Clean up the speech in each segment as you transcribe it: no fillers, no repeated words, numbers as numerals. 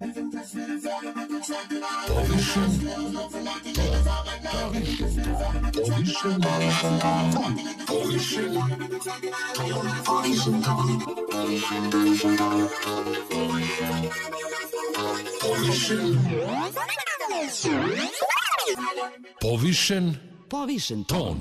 Povišen ton.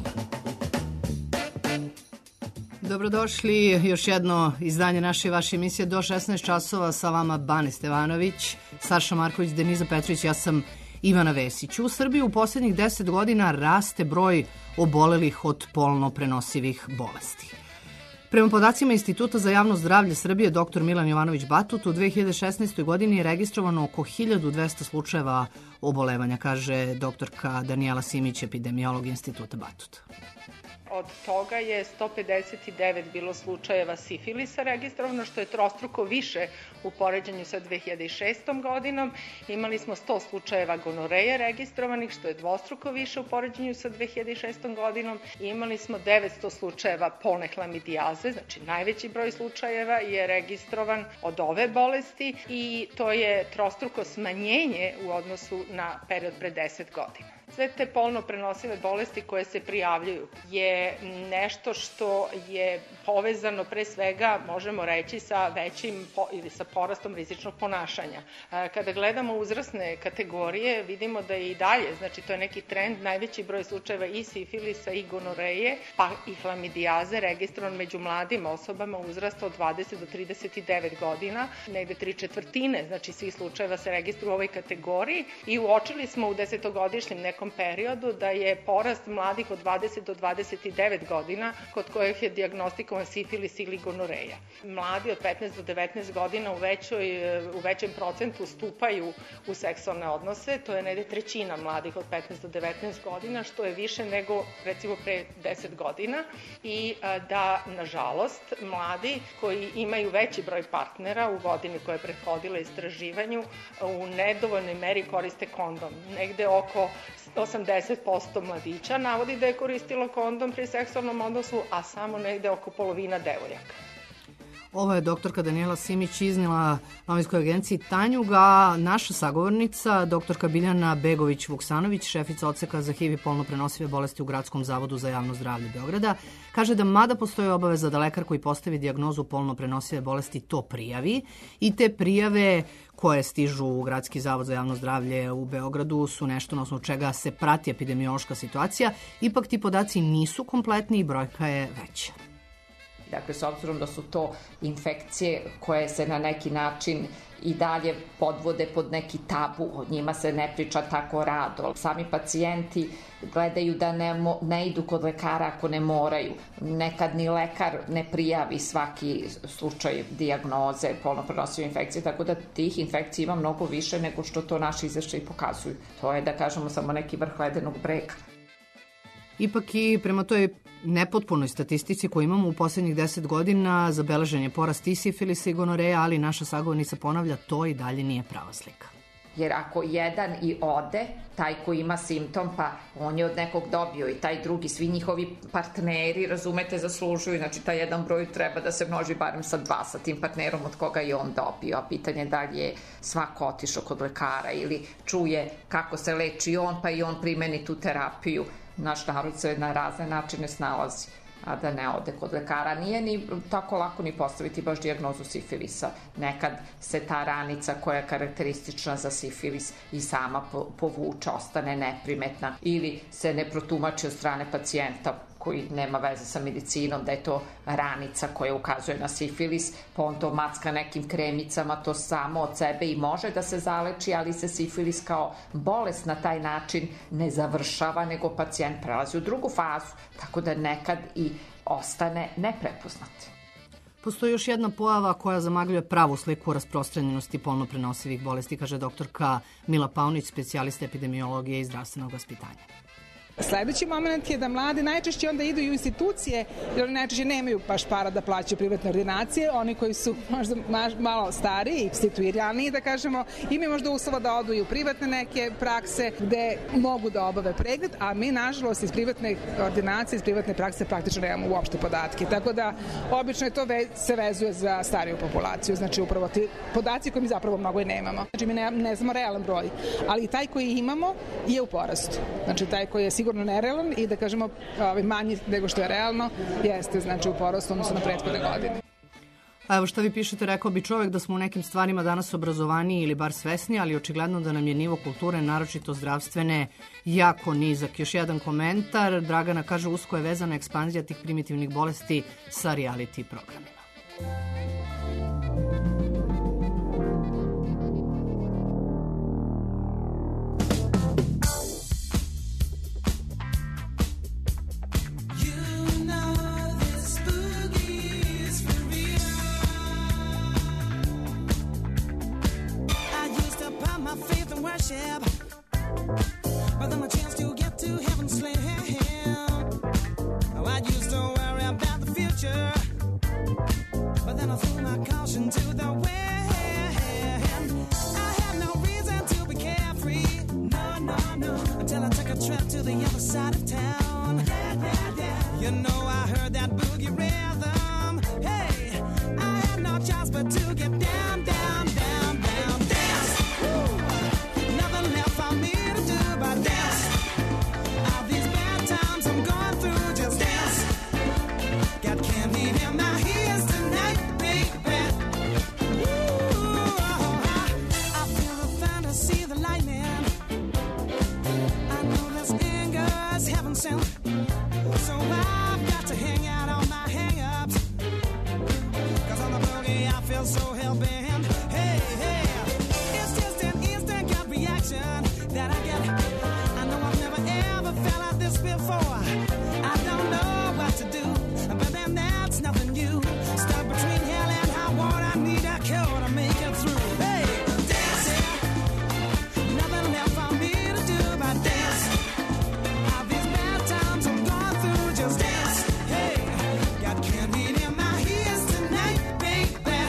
Dobrodošli još jedno izdanje naše i vaše emisije do 16 časova, sa vama Bane Stevanović, Saša Marković, Deniza Petrović, ja sam Ivana Vesić. U Srbiji u posljednjih 10 godina raste broj obolelih od polno prenosivih bolesti. Prema podacima Instituta za javno zdravlje Srbije, dr. Milan Jovanović Batut, u 2016. godini je registrovano oko 1200 slučajeva obolevanja, kaže doktorka Danijela Simić, epidemiolog Instituta Batut. Od toga je 159 bilo slučajeva sifilisa registrovano, što je trostruko više u poređenju sa 2006. godinom. Imali smo 100 slučajeva gonoreje registrovanih, što je dvostruko više u poređenju sa 2006. godinom. Imali smo 900 slučajeva polne hlamidijaze, znači najveći broj slučajeva je registrovan od ove bolesti i to je trostruko smanjenje u odnosu na period pre 10 godina. Sve te polno prenosive bolesti koje se prijavljuju je nešto što je povezano pre svega, možemo reći, sa većim ili sa porastom rizičnog ponašanja. Kada gledamo uzrasne kategorije, vidimo da je i dalje, znači to je neki trend, najveći broj slučajeva i sifilisa i gonoreje, pa i hlamidijaze registrovan među mladim osobama uzrasta od 20 do 39 godina, negde 3/4, znači svih slučajeva se registruju u ovoj kategoriji i uočili smo u desetogodišnjem nekom periodu da je porast mladih od 20 do 29 godina kod kojih je dijagnostikovan sifilis ili gonoreja. Mladi od 15 do 19 godina u većem procentu stupaju u seksualne odnose, to je negde trećina mladih od 15 do 19 godina, što je više nego recimo pre 10 godina i da, nažalost, mladi koji imaju veći broj partnera u godini koja je prethodila istraživanju u nedovoljnoj meri koriste kondom. Negde oko 80% mladića navodi da je koristilo kondom pri seksualnom odnosu, a samo negde oko polovina devojaka. Ovo je doktorka Danijela Simić iznela novinskoj agenciji Tanjug, a naša sagovornica, doktorka Biljana Begović-Vuksanović, šefica odseka za HIV i polno prenosive bolesti u Gradskom zavodu za javno zdravlje Beograda, kaže da mada postoji obaveza da lekar koji postavi dijagnozu polno prenosive bolesti to prijavi i te prijave koje stižu u Gradski zavod za javno zdravlje u Beogradu su nešto na osnovu čega se prati epidemiološka situacija, ipak ti podaci nisu kompletni i brojka je veća. Dakle, s obzirom da su to infekcije koje se na neki način i dalje podvode pod neki tabu, o njima se ne priča tako rado. Sami pacijenti gledaju da ne idu kod lekara ako ne moraju. Nekad ni lekar ne prijavi svaki slučaj dijagnoze polno prenosive infekcije, tako da tih infekcija ima mnogo više nego što to naši izveštaji pokazuju. To je, da kažemo, samo neki vrh ledenog brega. Ipak i prema toj nepotpunoj statistici koju imamo u posljednjih 10 godina zabeležen je porast i sifilisa i gonoreja, ali naša sagovornica ponavlja, to i dalje nije prava slika. Jer ako jedan i ode, taj koji ima simptom, pa on je od nekog dobio i taj drugi, svi njihovi partneri, razumete, zaslužuju, znači taj jedan broj treba da se množi barem sa 2 sa tim partnerom od koga je on dobio, a pitanje da li je svako otišao kod lekara ili čuje kako se leči on, pa i on primeni tu terapiju. Naš narod se na razne načine snalazi, a da ne ode kod lekara. Nije ni tako lako ni postaviti baš dijagnozu sifilisa. Nekad se ta ranica koja je karakteristična za sifilis i sama povuče, ostane neprimetna ili se ne protumači od strane pacijenta koji nema veze sa medicinom, da je to ranica koja ukazuje na sifilis, pa on to macka nekim kremicama, to samo od sebe i može da se zaleči, ali se sifilis kao bolest na taj način ne završava, nego pacijent prelazi u drugu fazu, tako da nekad i ostane neprepoznat. Postoji još jedna pojava koja zamagljuje pravu sliku rasprostranjenosti polno prenosivih bolesti, kaže doktorka Mila Paunić, specijalista epidemiologije i zdravstvenog vaspitanja. Sledeći moment je da mladi najčešće onda idu u institucije, jer oni najčešće nemaju baš para da plaćaju privatne ordinacije, oni koji su možda malo stariji i situiraniji, da kažemo, imaju možda uslova da odu i u privatne neke prakse gde mogu da obave pregled, a mi nažalost iz privatne ordinacije, iz privatne prakse praktično nemamo uopšte podatke. Tako da obično je to se vezuje za stariju populaciju, znači upravo ti podaci koje mi zapravo mnogo i nemamo. Znači mi ne znamo realan broj, ali taj koji imamo je u porastu. Znači taj koji je sigurno nerealan i da kažemo manji nego što je realno, jeste znači u porastu odnosno na prethodne godine. A evo što vi pišete, rekao bi čovek da smo u nekim stvarima danas obrazovaniji ili bar svesni, ali očigledno da nam je nivo kulture, naročito zdravstvene, jako nizak. Još jedan komentar, Dragana kaže usko je vezana ekspanzija tih primitivnih bolesti sa reality programima. But then a chance to get to heaven's land. I used to worry about the future, but then I threw my caution to the wind. I had no reason to be carefree, no, until I took a trip to the other side of town. You know I heard that boogie rhythm. Hey, I had no choice but to get down, down, down, down, dance. Woo! Nothing left for me to do but dance. All these bad times I'm going through, just dance. Got candy in my ears tonight, baby. Ooh, I feel the thunder, see the lightning. I know this anger's heaven sent, so I've got to hang out on my hang-ups. 'Cause on the boogie I feel so hell-bent. Hey, hey, it's just an instant gut reaction that I get. I know I've never ever felt like this before. I don't know what to do, but then that's nothing new. Stuck between hell and high water, I need a cure to make it through. Hey, dance, nothing left for me to do but dance. All these bad times I'm going through, just dance. Hey, got candy in my ears tonight, baby.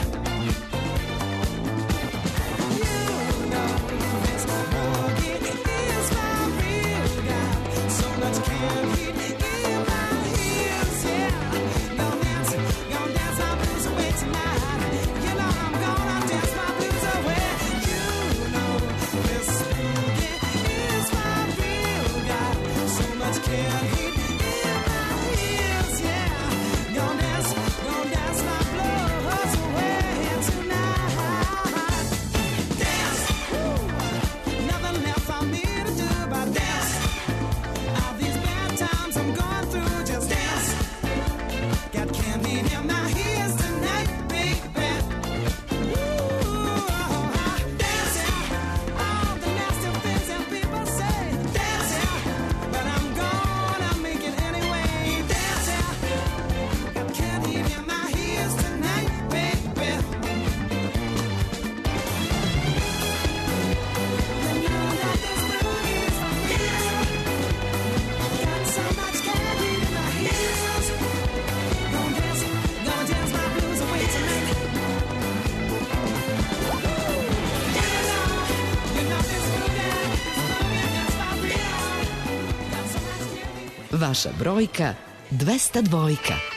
You know this boogie is my real guy. So much candy in my ears, yeah. Gonna dance my blues away tonight. You know I'm gonna dance my blues away. You know this boogie is my real guy. So much candy in my ears, yeah. Gonna dance my blues away tonight. Dance, woo. Nothing left for me to do but dance. All these bad times I'm going through, just dance. Got candy in my ears tonight, baby. Ooh, dance, all the nasty things that people say. Dance, but I'm gonna make it anyway. Dance, got candy in my ears tonight, baby. You know that this boogie's for real. Got so much candy in my ears. Gonna dance my blues away tonight. You know this boogie is for real. Got so much candy. Vaša brojka 202.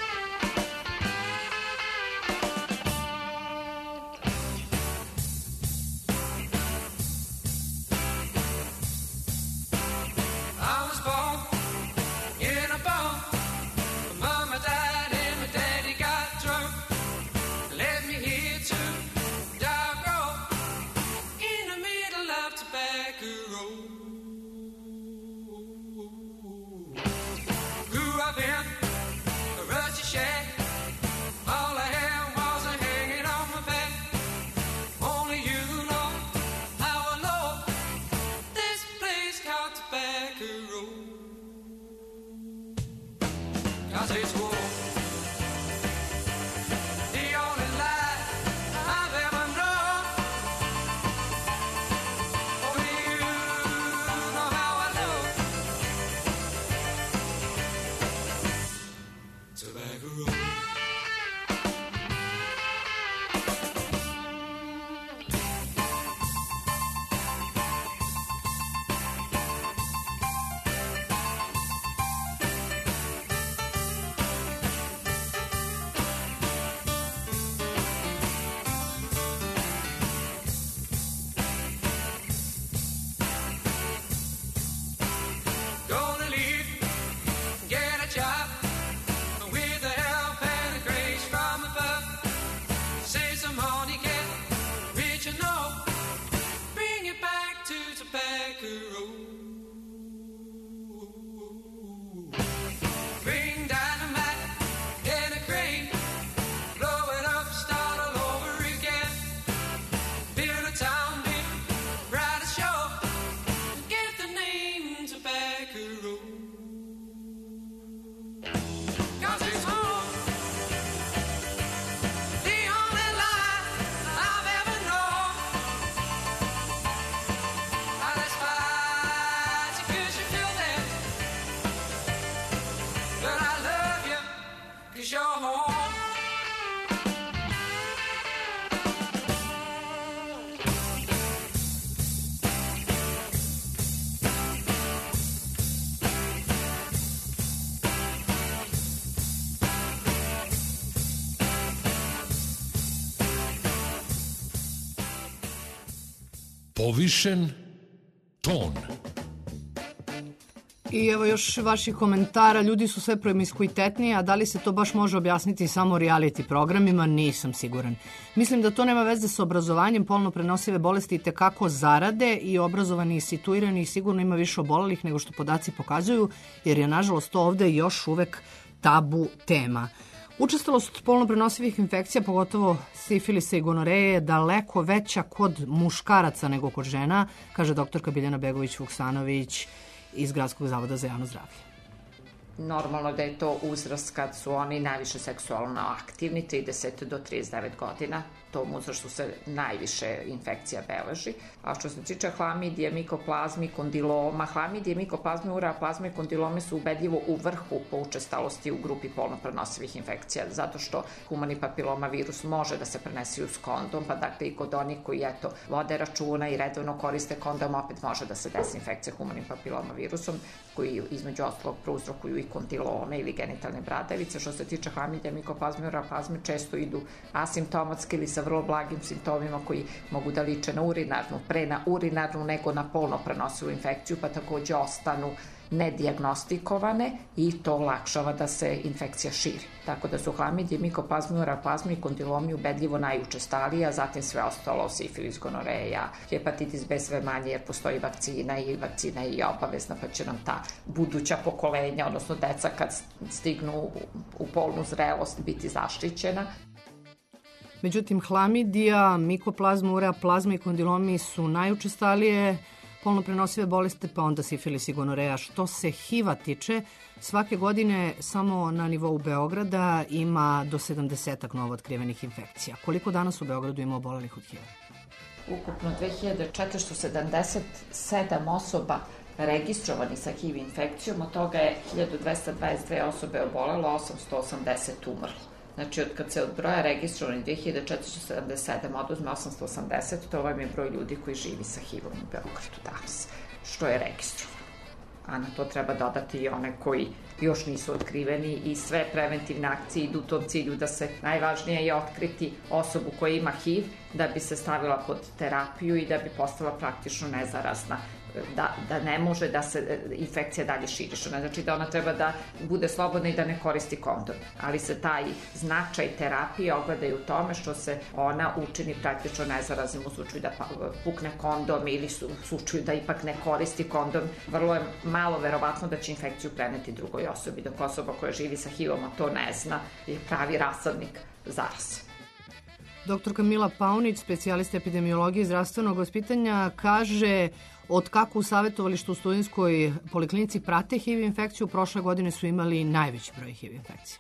I was born in a barn. Mama died and my daddy got drunk. Left me here to dog road in the middle of Tobacco Road. Grew up in a rusty shack. All I had was a hanging on my back. Only you know how I love this place called Tobacco Road. 'Cause it's war. The only life I've ever known. For you povišen ton. I evo još vaših komentara. Ljudi su sve promiskuitetniji, a da li se to baš može objasniti samo reality programima? Nisam siguran. Mislim da to nema veze sa obrazovanjem. Polno prenosive bolesti itekako zarade i obrazovani i situirani sigurno ima više obolelih nego što podaci pokazuju, jer je nažalost to ovde još uvek tabu tema. Učestalost polno prenosivih infekcija, pogotovo sifilisa i gonoreje, je daleko veća kod muškaraca nego kod žena, kaže doktorka Biljana Begović-Vuksanović iz Gradskog zavoda za javno zdravlje. Normalno da je to uzrast kad su oni najviše seksualno aktivni, 30 do 39 godina. Tom uzrastu se najviše infekcija beleži. A što se tiče hlamidije, mikoplazmi, kondiloma, hlamidije, mikoplazmi, ureaplazme i kondilome su ubedljivo u vrhu po učestalosti u grupi polno prenosivih infekcija, zato što humani papiloma virus može da se prenese uz kondom, pa dakle i kod onih koji vode računa i redovno koriste kondom, opet može da se desi infekcija humanim papiloma virusom, koji između ostalog prouzrokuju i kondilome ili genitalne bradavice. Što se tiče hlamidija, mikoplazme, ureaplazme, često idu asimptomatski ili sa vrlo blagim simptomima koji mogu da liče na urinarnu, pre na urinarnu nego na polno prenosivu infekciju, pa takođe ostanu nedijagnostikovane i to olakšava da se infekcija širi. Tako da su hlamidije, mikoplazmi, ureaplazmi i kondilomi ubedljivo najučestaliji, a zatim sve ostalo, sifilis, gonoreja, hepatitis B sve manje jer postoji vakcina i vakcina je i obavezna, pa će nam ta buduća pokolenja, odnosno deca kad stignu u polnu zrelost biti zaštićena. Međutim, hlamidija, mikoplazma, ureaplazma i kondilomi su najučestalije polno prenosive bolesti, pa onda sifilis i gonoreja. Što se HIV-a tiče, svake godine samo na nivou Beograda ima do 70 novootkrivenih infekcija. Koliko danas u Beogradu ima obolelih od HIV-a? Ukupno 2477 osoba registrovani sa HIV infekcijom, od toga je 1222 osobe obolelo, 880 umrlo. Znači, od kad se od broja registrovanih 2477 oduzme 880, to vam je broj ljudi koji živi sa HIV-om u Beogradu danas, što je registrovano. A na to treba dodati i one koji još nisu otkriveni i sve preventivne akcije idu u tom cilju da se najvažnije je otkriti osobu koja ima HIV, da bi se stavila pod terapiju i da bi postala praktično nezarazna. Da ne može da se infekcija dalje širi, što ne znači da ona treba da bude slobodna i da ne koristi kondom, ali se taj značaj terapije ogleda i u tome što se ona učini praktično nezaraznim u slučaju da pukne kondom ili u slučaju da ipak ne koristi kondom. Vrlo je malo verovatno da će infekciju preneti drugoj osobi, dok osoba koja živi sa HIV-om, a to ne zna, je pravi rasadnik zaraze. Doktorka Mila Paunić, specijalista epidemiologije i zdravstvenog vaspitanja, kaže od kako u savjetovalištu u Studentskoj poliklinici prate HIV infekciju, prošle godine su imali najveći broj HIV infekcija.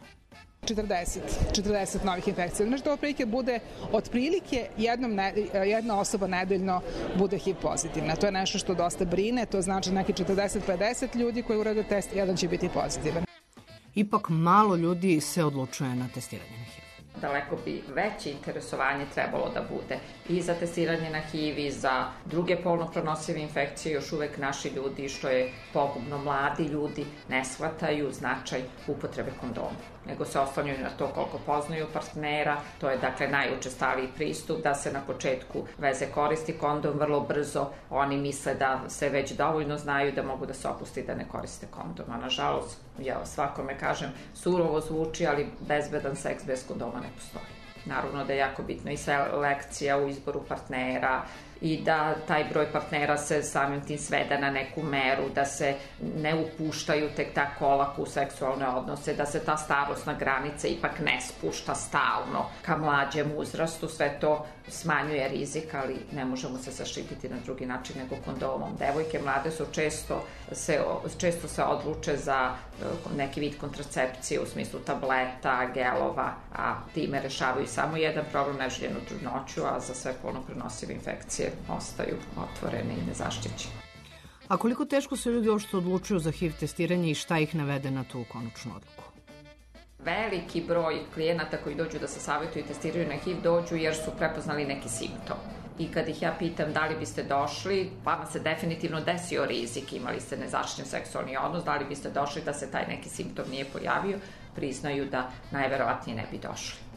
40 novih infekcija. Znači da otprilike bude otprilike jedna osoba nedeljno bude HIV pozitivna. To je nešto što dosta brine, to znači neki 40-50 ljudi koji urade test, jedan će biti pozitivan. Ipak malo ljudi se odlučuje na testiranje na HIV. Daleko bi veće interesovanje trebalo da bude i za testiranje na HIV i za druge polno prenosive infekcije. Još uvek naši ljudi, što je pogubno, mladi ljudi ne shvataju značaj upotrebe kondoma, nego se oslanjaju na to koliko poznaju partnera. To je dakle najučestaliji pristup, da se na početku veze koristi kondom, vrlo brzo oni misle da se već dovoljno znaju da mogu da se opuste i da ne koriste kondom. A nažalost, ja svakome kažem, surovo zvuči, ali bezbedan seks bez kondoma ne postoji. Naravno da je jako bitno i selekcija u izboru partnera i da taj broj partnera se samim tim svede na neku meru, da se ne upuštaju tek tako olako u seksualne odnose, da se ta starosna granica ipak ne spušta stalno ka mlađem uzrastu. Sve to smanjuje rizik, ali ne možemo se zaštititi na drugi način nego kondomom. Devojke mlade su često se odluče za neki vid kontracepcije u smislu tableta, gelova, a time rešavaju samo jedan problem, neželjenu trudnoću, a za sve polno prenosive infekcije ostaju otvorene i nezaštićene. A koliko teško se ljudi uopšte odlučuju za HIV testiranje i šta ih navede na tu konačnu odluku? Veliki broj klijenata koji dođu da se savjetuju i testiraju na HIV dođu jer su prepoznali neki simptom. I kad ih ja pitam da li biste došli, vama se definitivno desio rizik, imali ste nezaštićen seksualni odnos, da li biste došli da se taj neki simptom nije pojavio, priznaju da najverovatnije ne bi došli.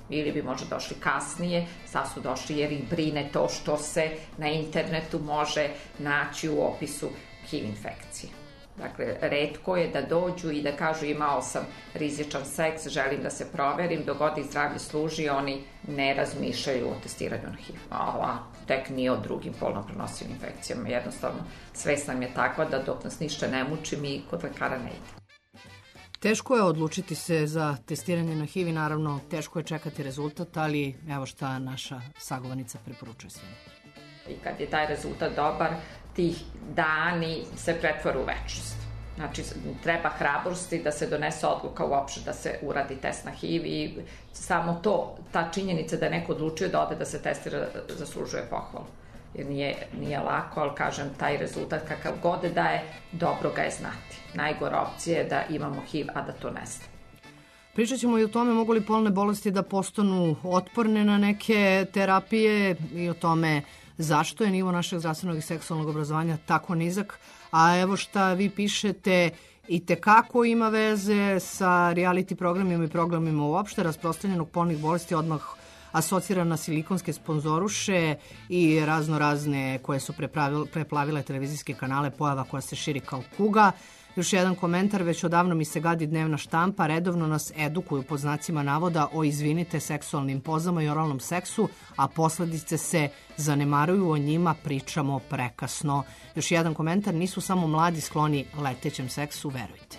ili bi možda došli kasnije, sad su došli jer ih brine to što se na internetu može naći u opisu HIV infekcije. Dakle, retko je da dođu i da kažu imao sam rizičan seks, želim da se proverim, dok god ih zdravlje služi, oni ne razmišljaju o testiranju na HIV. A tek nije o drugim polno prenosivim infekcijama. Jednostavno, svest nam je takva da dok nas ništa ne muči, mi kod lekara ne ide. Teško je odlučiti se za testiranje na HIV i naravno teško je čekati rezultat, ali evo šta naša sagovornica preporučuje svima. I kad je taj rezultat dobar, tih dani se pretvore u večnost. Znači, treba hrabrosti da se donese odluka uopšte da se uradi test na HIV i samo to, ta činjenica da je neko odlučio da ode da se testira, zaslužuje pohvalu. Jer nije lako, ali kažem, taj rezultat kakav god da je, dobro ga je znati. Najgora opcija je da imamo HIV, a da to ne zna. Pričat ćemo i o tome mogu li polne bolesti da postanu otporne na neke terapije i o tome zašto je nivo našeg zdravstvenog i seksualnog obrazovanja tako nizak, a evo šta vi pišete i tekako ima veze sa reality programima i programima uopšte rasprostranjenog polnih bolesti, odmah asocira na silikonske sponzoruše i razne koje su preplavile televizijske kanale, pojava koja se širi kao kuga. Još jedan komentar, već odavno mi se gadi dnevna štampa, redovno nas edukuju pod znacima navoda o izvinite seksualnim pozama i oralnom seksu, a posledice se zanemaruju, o njima pričamo prekasno. Još jedan komentar, nisu samo mladi skloni letećem seksu, verujte.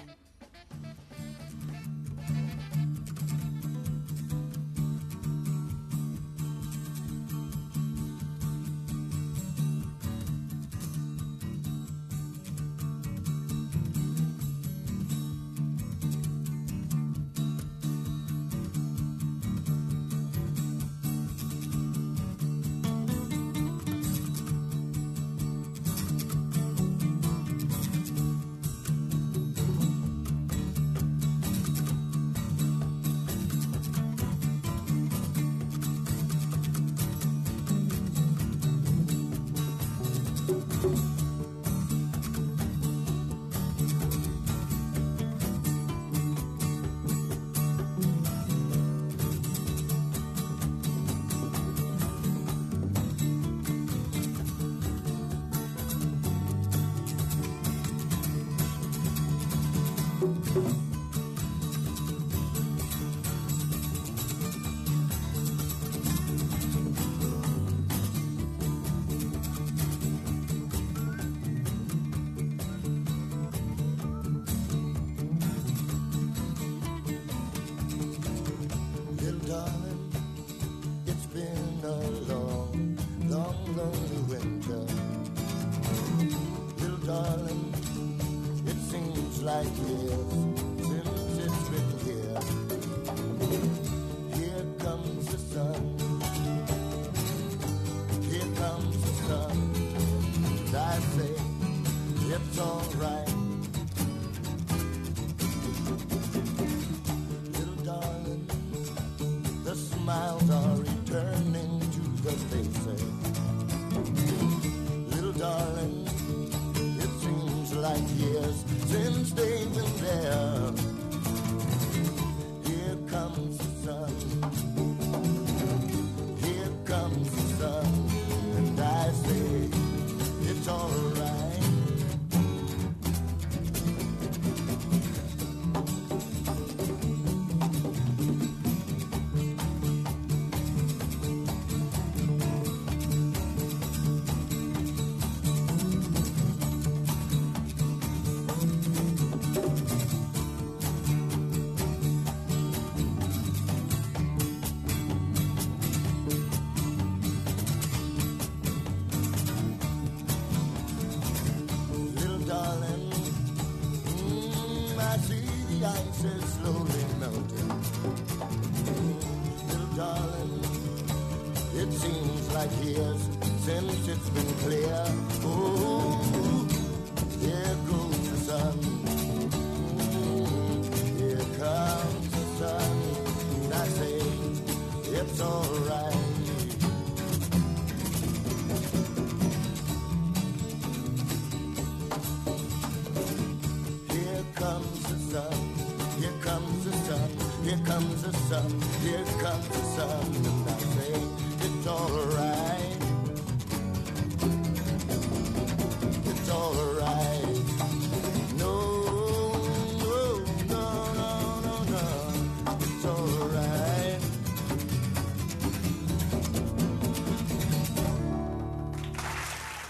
Here comes the sun,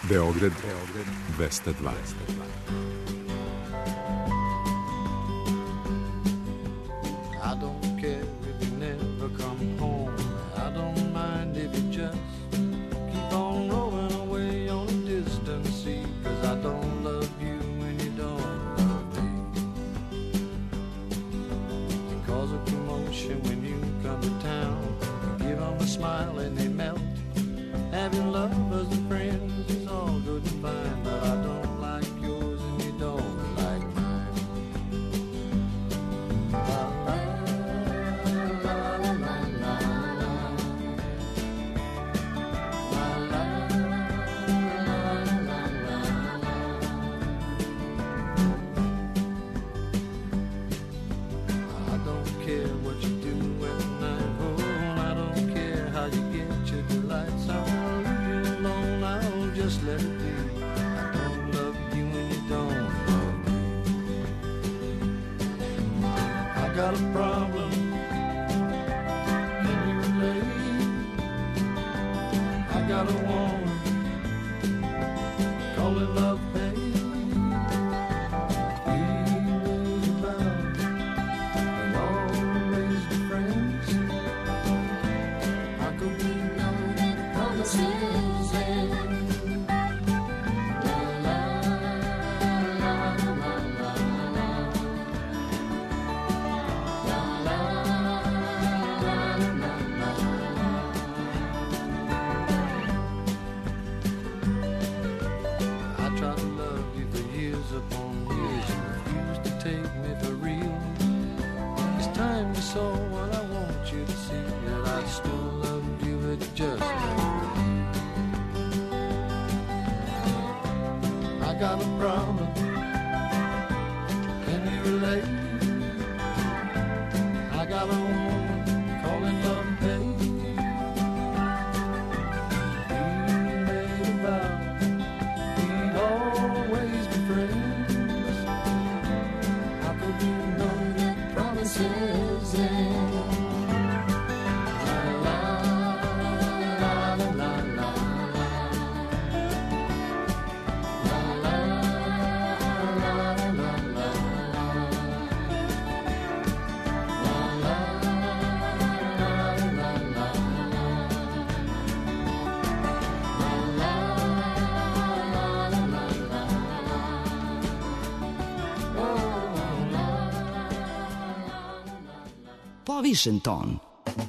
Beograd 202. I don't care if you never come home. I don't mind if you just keep on rolling away on a distant sea. 'Cause I don't love you when you don't love me. You cause a commotion when you come to town. You give them a smile and they melt. Having lovers and friends is all good and fine, but I don't like yours and you don't like mine. La, la, la, la, la, la, la. La, la, la, la, la, la. I don't care what you do when I'm home. I don't care how you get your delights on. Just let it be. I don't love you and you don't love me. I got a problem. Can you relate? I got a woman. Call it love pain. We made a vow and always be friends. How could we know that promises end? So what I want you to see that I still love you, it just I got a problem. Can you relate? I got a woman calling love pain. We made a vow we'd always be friends. How could you know that promises end? Povišen ton.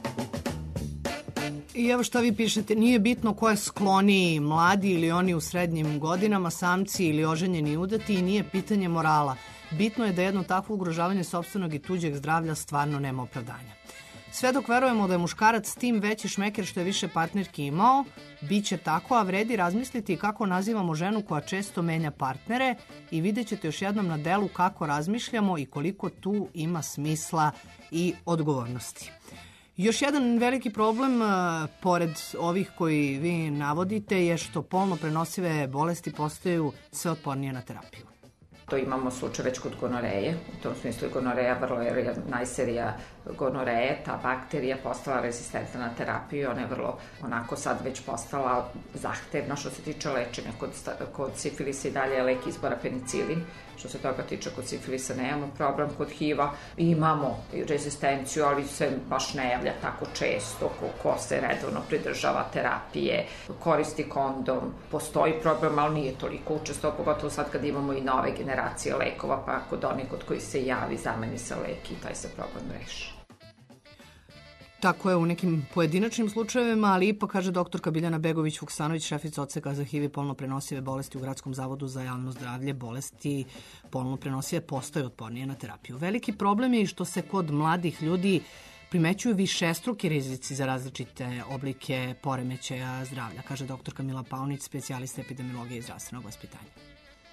I evo šta vi pišete, nije bitno ko je skloniji, mladi ili oni u srednjim godinama, samci ili oženjeni i udati, i nije pitanje morala. Bitno je da jedno takvo ugrožavanje sopstvenog i tuđeg zdravlja stvarno nema opravdanja. Sve dok verujemo da je muškarac tim veći šmeker što je više partnerki imao, bit će tako, a vredi razmisliti kako nazivamo ženu koja često menja partnere i vidjet ćete još jednom na delu kako razmišljamo i koliko tu ima smisla i odgovornosti. Još jedan veliki problem, pored ovih koji vi navodite, je što polno prenosive bolesti postaju sve otpornije na terapiju. To imamo slučaj već kod gonoreje, u tom smislu je gonoreja vrlo najserija gonoreje, ta bakterija postala rezistentna na terapiju, ona je vrlo onako sad već postala zahtevna što se tiče lečenja. Kod sifilisa i dalje je lek izbora penicilin, što se toga tiče kod sifilisa nemamo problem, kod HIV-a imamo rezistenciju, ali se baš ne javlja tako često, ko se redovno pridržava terapije, koristi kondom, postoji problem, ali nije toliko učesto, pogotovo sad kad imamo i nove generacije lekova, pa kod onih kod koji se javi zameni se lek i taj se problem reši. Tako je u nekim pojedinačnim slučajevima, ali ipak, kaže doktorka Biljana Begović-Vuksanović, šefica odseka za HIV i polno prenosive bolesti u Gradskom zavodu za javno zdravlje, bolesti polno prenosive postaju otpornije na terapiju. Veliki problem je i što se kod mladih ljudi primećuju višestruki rizici za različite oblike poremećaja zdravlja, kaže doktorka Mila Paunić, specijalista epidemiologije i zdravstvenog vaspitanja.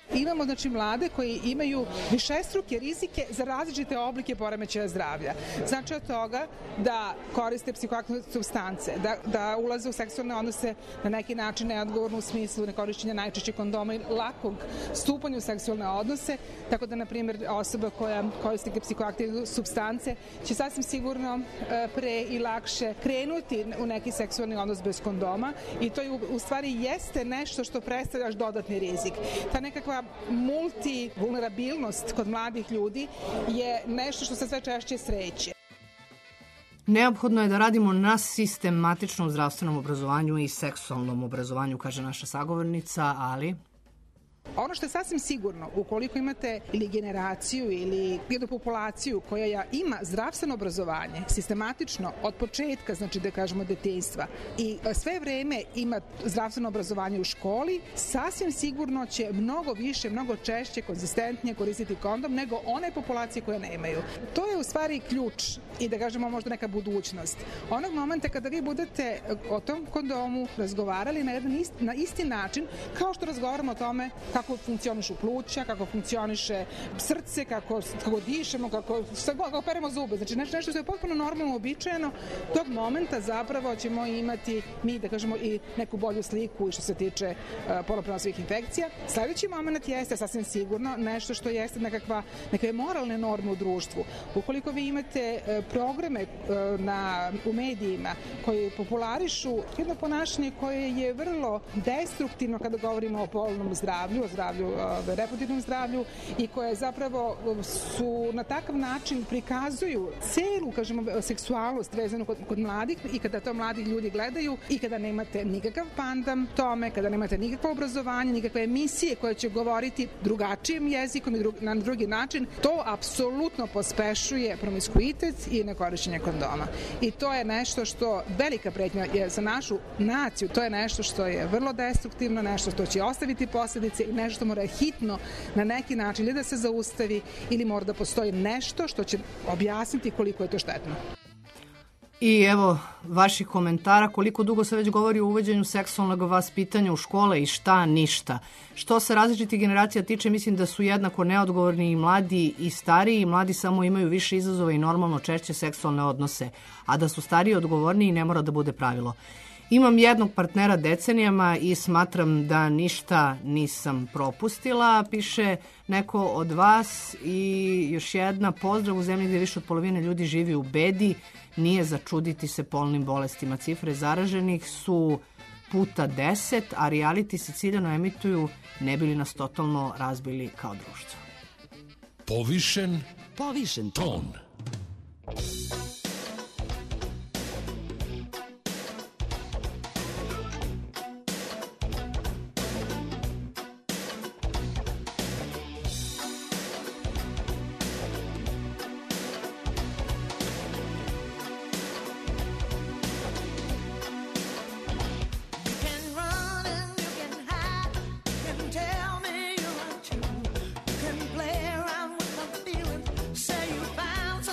Imamo znači mlade koji imaju višestruke rizike za različite oblike poremećaja zdravlja. Znači od toga da koriste psihoaktivne supstance, da ulaze u seksualne odnose na neki način neodgovorno u smislu nekorišćenja najčešće kondoma i lakog stupanja u seksualne odnose, tako da na primjer osoba koja koristi psihoaktivne supstance će sasvim sigurno pre i lakše krenuti u neki seksualni odnos bez kondoma i to u stvari jeste nešto što predstavlja dodatni rizik. Ta nekakva multivulnerabilnost kod mladih ljudi je nešto što se sve češće sreće. Neophodno je da radimo na sistematičnom zdravstvenom obrazovanju i seksualnom obrazovanju, kaže naša sagovornica, ali... Ono što je sasvim sigurno, ukoliko imate ili generaciju ili jednu populaciju koja ima zdravstveno obrazovanje, sistematično, od početka, znači da kažemo detinjstva, i sve vreme ima zdravstveno obrazovanje u školi, sasvim sigurno će mnogo više, mnogo češće, konzistentnije koristiti kondom nego one populacije koje nemaju. To je u stvari ključ i da kažemo možda neka budućnost. Onog momenta kada vi budete o tom kondomu razgovarali na isti način kao što razgovaramo o tome kako funkcionišu pluća, kako funkcioniše srce, kako dišemo, kako peremo zube. Znači nešto što je potpuno normalno, uobičajeno, tog momenta zapravo ćemo imati mi, da kažemo, i neku bolju sliku što se tiče polnoprenosivih infekcija. Sledeći moment jeste sasvim sigurno nešto što jeste neke moralne norme u društvu. Ukoliko vi imate programe u medijima koji popularišu jedno ponašanje koje je vrlo destruktivno kada govorimo o polnom zdravlju, o zdravlju, reproduktivnom zdravlju i koje zapravo su na takav način prikazuju celu, kažemo, seksualnost vezanu kod mladih i kada to mladi ljudi gledaju i kada nemate nikakav pandam tome, kada nemate nikakvo obrazovanje, nikakve emisije koje će govoriti drugačijim jezikom i na drugi način, to apsolutno pospešuje promiskuitet i nekorišćenje kondoma. I to je nešto što velika pretnja je za našu naciju, to je nešto što je vrlo destruktivno, nešto što će ostaviti posledice i nešto što mora hitno na neki način ili da se zaustavi ili mora da postoji nešto što će objasniti koliko je to štetno. I evo vaših komentara, koliko dugo se već govori o uvođenju seksualnog vaspitanja u škole i šta, ništa. Što se različitih generacija tiče, mislim da su jednako neodgovorni i mladi i stariji. I mladi samo imaju više izazova i normalno češće seksualne odnose, a da su stariji odgovorniji ne mora da bude pravilo. Imam jednog partnera decenijama i smatram da ništa nisam propustila, piše neko od vas. I još jedna, pozdrav, u zemlji gde više od polovine ljudi živi u bedi, nije začuditi se polnim bolestima. Cifre zaraženih su puta 10, a reality se ciljano emituju ne bi li nas totalno razbili kao društvo. Povišen ton. Tell me you're true. You can play around with my feelings. Say you found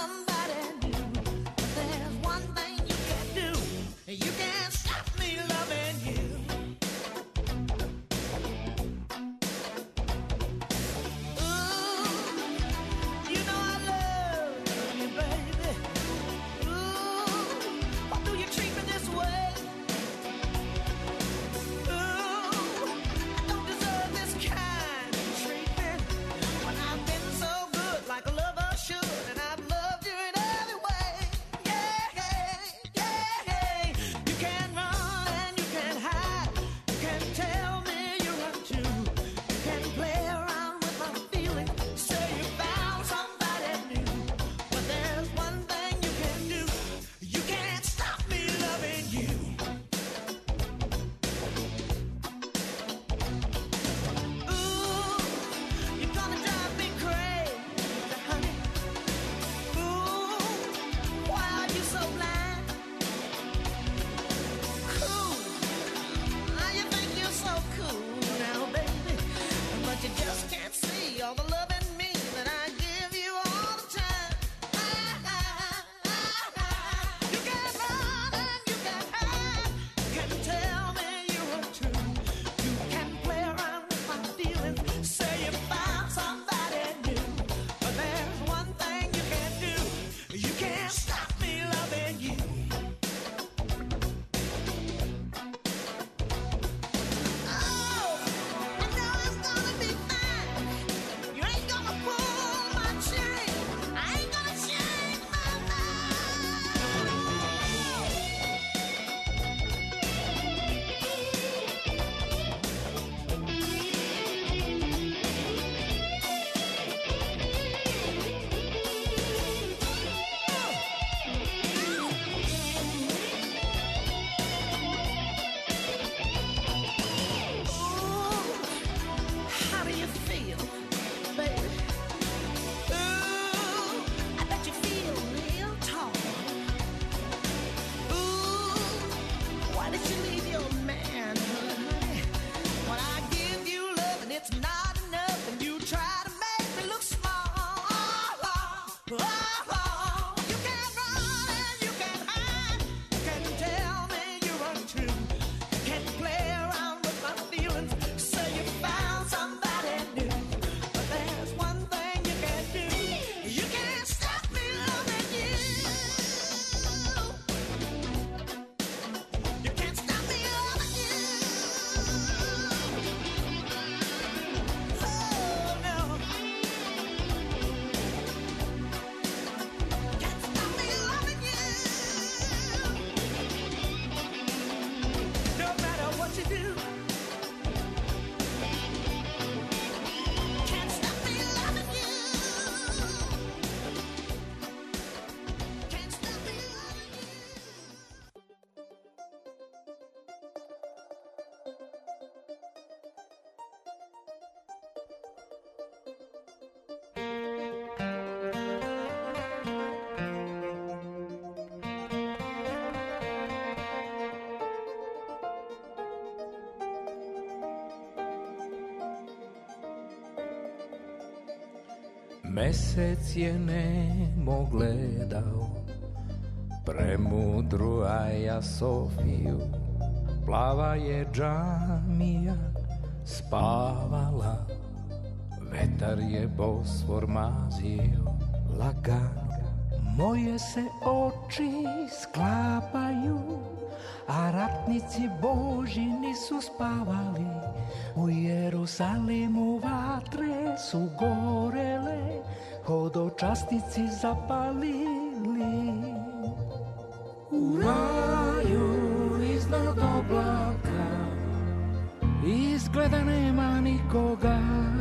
Mesec je nemo gledao premudru Aja Sofiju, plava je džamija spavala, vetar je Bosfor mazio lagano. Moje se oči sklapaju, a ratnici Boži nisu spavali. U Jerusalimu vatre su gorele, hodočasnici zapalili. U raju iznad oblaka izgleda nema nikoga.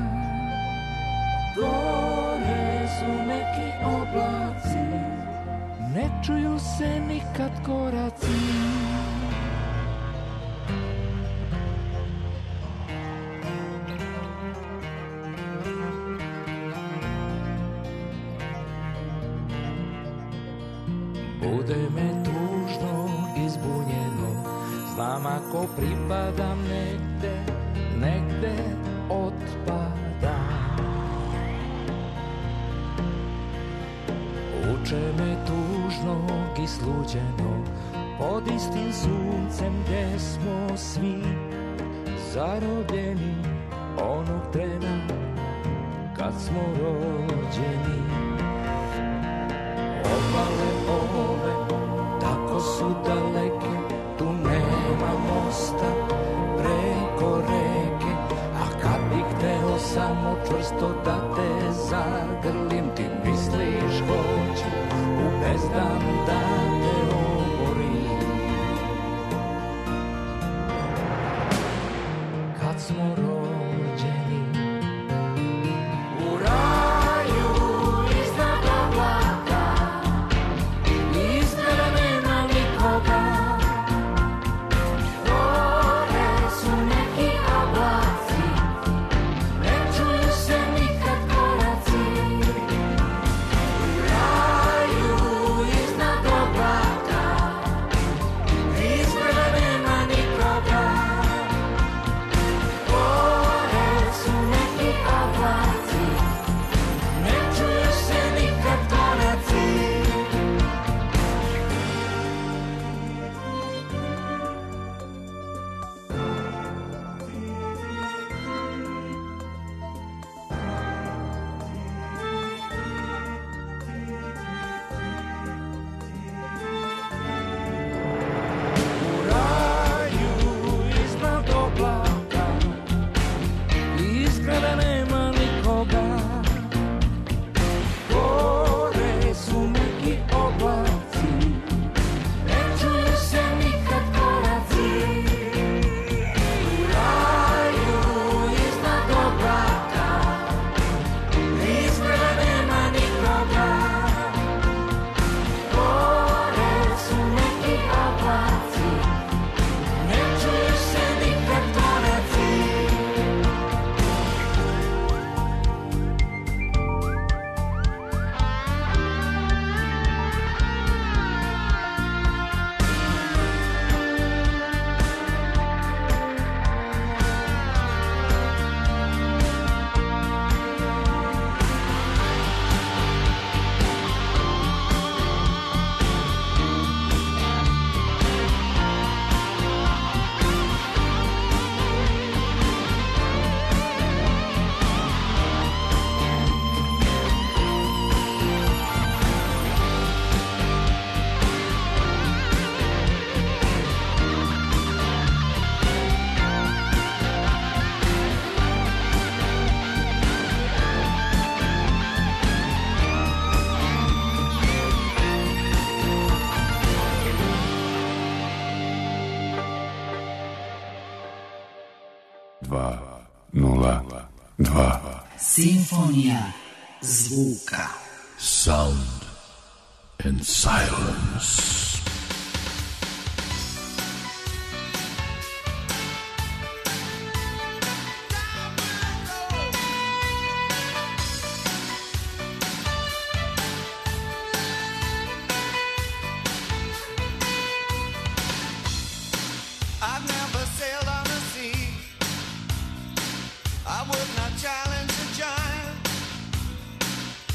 Gore su neki oblaci, ne čuju se nikad koraci. Bude me tužno i zbunjeno, znam ako pripadam negde, negde otpadam. Uče me tužnog i sluđeno, pod istim suncem gde smo svi zarobljeni onog trena kad smo rođeni. Obale ove, tako su daleke, tu nema mosta preko reke. A kad bih hteo samo čvrsto da te zagrlim, ti misliš hoću u bezdan da te oborim. Kad smo rođeni u raju iznad oblaka, izgleda nema nikoga. Gore su neki oblaci, ne čuju se nikad koraci. U raju iznad oblaka, izgleda nema nikoga. Gore su neki oblaci, ne čuju se nikad koraci. U raju iznad oblaka, izgleda nema nikoga. Gore su neki oblaci, ne čuju se nikad koraci. U raju iznad oblaka, izgleda nema nikoga. Gore su neki oblaci, ne čuju se nikad koraci. Simfonija zvuka. Sound and silence. I've never sailed on the sea. I would not challenge a giant.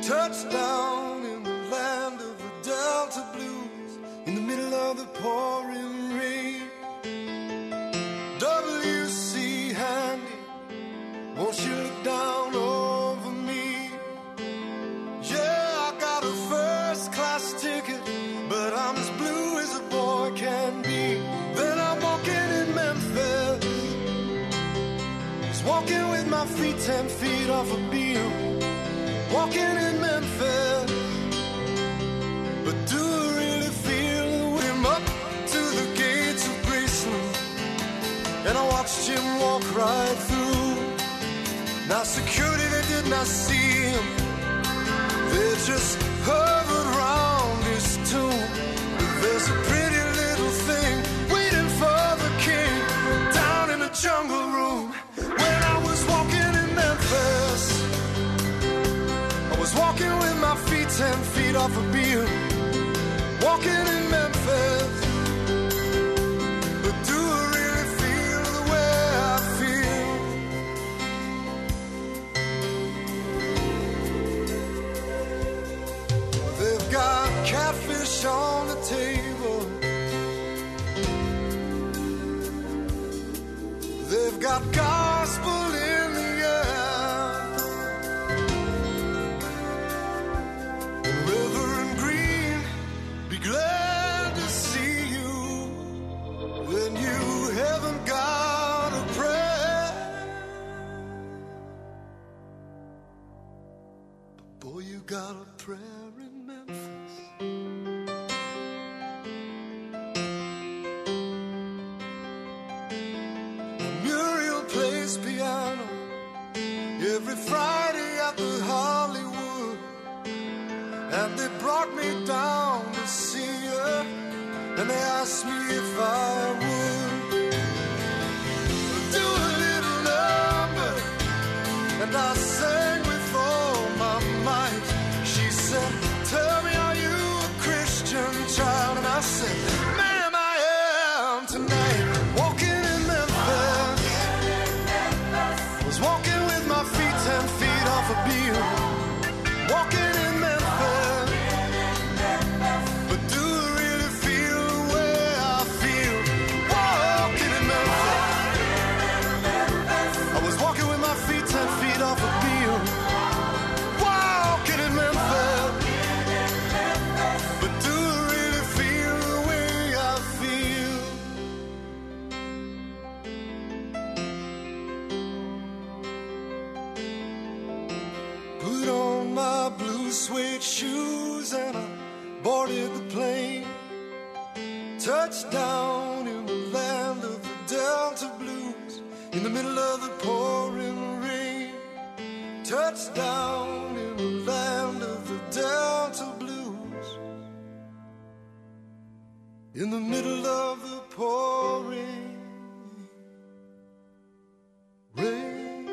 Touchdown in the land of the Delta Blues, in the middle of the pouring rain. W.C. Handy, won't you look down over me? Yeah, I got a first class ticket, but I'm as blue as a boy can be. Then I'm walking in Memphis, just walking with my feet 10 feet off a beam. Walking in Memphis, but do I really feel him up to the gates of Graceland? And I watched him walk right through. Now security, they did not see him, they just hovered round his tomb. But there's a pretty little thing waiting for the king down in the jungle room. When I was walking in Memphis, I was walking with my feet 10 feet off a beam. Walking in Memphis, but do I really feel the way I feel? They've got catfish on the table, they've got gospel in the air. Reverend Green, be glad to see you when you haven't got a prayer. But boy, you got a prayer in Memphis. Muriel plays piano every Friday at the Hollywood, and they brought me down to see her, and they asked me if I would do a little number, and I sang with all my might. She said, tell me, are you a Christian child? And I said, ma'am, I am tonight. Walking in Memphis, was walking with my feet 10 feet off a beam. Walking in Memphis, but do I really feel the way I feel? Walking in Memphis, I was walking with my feet 10 feet off a beam. Walking in Memphis, but do I really feel the way I feel? Put on my blue suede shoes and I boarded the plane. Touchdown in the land of the Delta Blues, in the middle of the pouring rain. Touchdown in the land of the Delta Blues, in the middle of the pouring rain.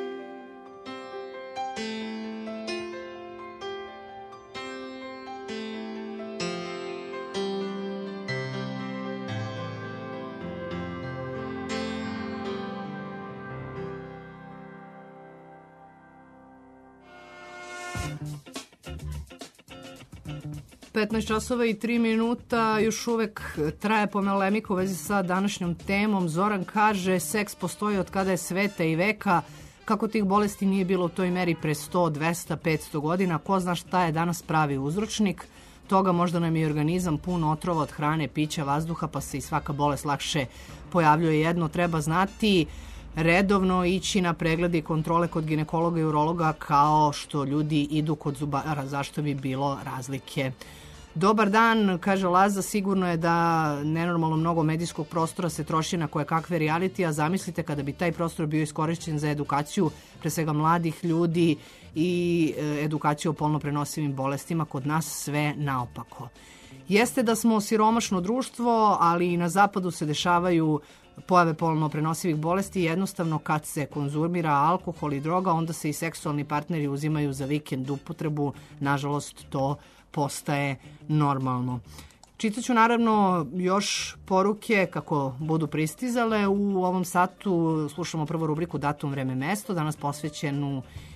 15 časova i 3 minuta, još uvek traje pomelemik u vezi sa današnjom temom. Zoran kaže, seks postoji od kada je sveta i veka, kako tih bolesti nije bilo u toj meri pre 100, 200, 500 godina, ko zna šta je danas pravi uzročnik toga, možda nam je organizam pun otrova od hrane, pića, vazduha, pa se i svaka bolest lakše pojavljuje. Jedno treba znati, redovno ići na preglede i kontrole kod ginekologa i urologa kao što ljudi idu kod zubara, zašto bi bilo razlike. Dobar dan, kaže Laza, sigurno je da nenormalno mnogo medijskog prostora se troši na koje kakve reality, a zamislite kada bi taj prostor bio iskorišćen za edukaciju pre svega mladih ljudi i edukaciju o polno prenosivim bolestima, kod nas sve naopako. Jeste da smo siromašno društvo, ali i na zapadu se dešavaju pojave polno prenosivih bolesti. Jednostavno kad se konzumira alkohol i droga, onda se i seksualni partneri uzimaju za vikend upotrebu. Nažalost, to postaje normalno. Čitaću naravno još poruke kako budu pristizale. U ovom satu slušamo prvu rubriku Datum, vreme, mesto, danas posvećenu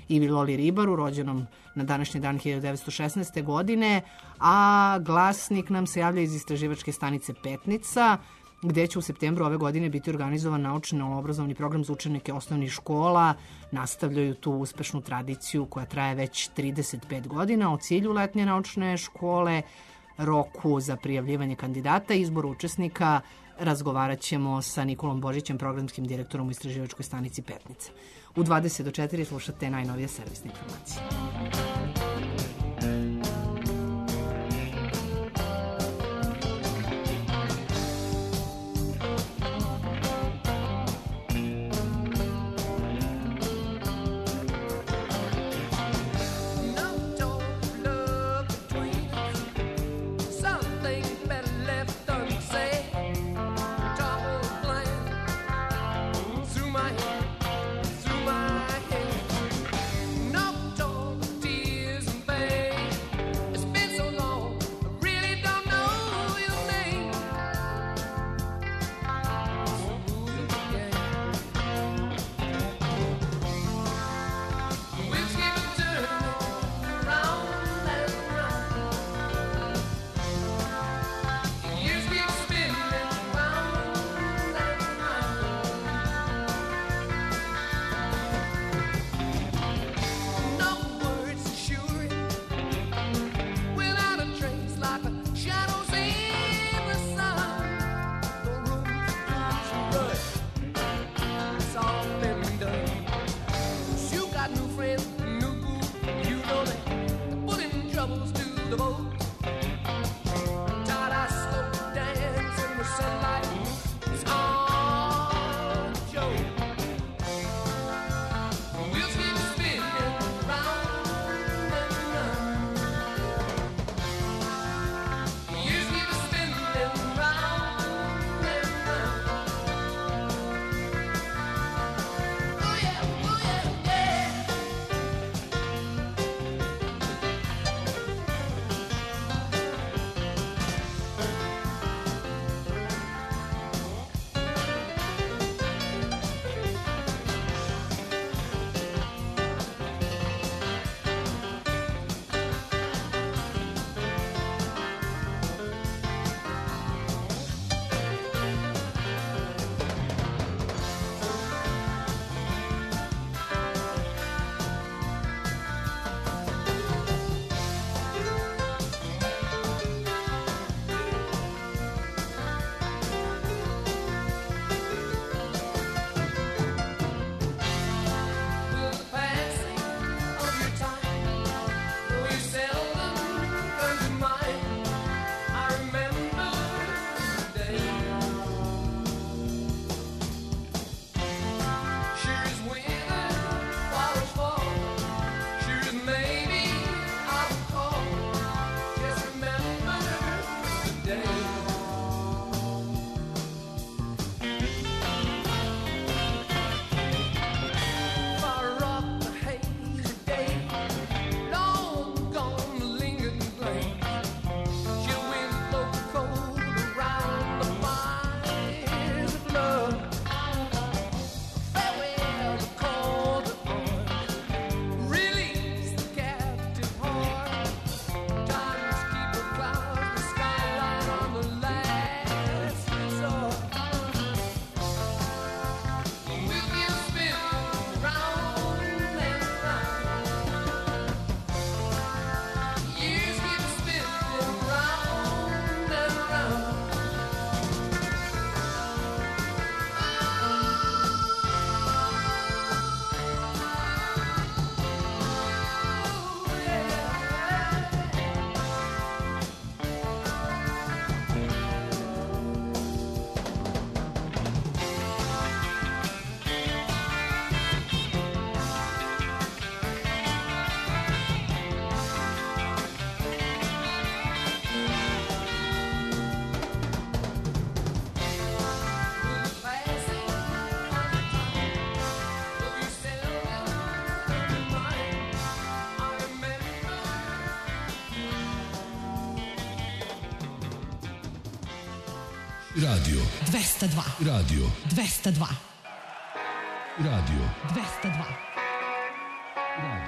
Ivi Loli Ribaru, rođenom na današnji dan 1916. godine, a glasnik nam se javlja iz istraživačke stanice Petnica, gde će u septembru ove godine biti organizovan naučno-obrazovni program za učenike osnovnih škola. Nastavljaju tu uspešnu tradiciju koja traje već 35 godina. O cilju letnje naučne škole, roku za prijavljivanje kandidata i izboru učesnika razgovarat ćemo sa Nikolom Božićem, programskim direktorom u istraživačkoj stanici Petnica. U 20 do 4 slušate najnovije servisne informacije. Radio 202. Radio 202. Radio 202. Radio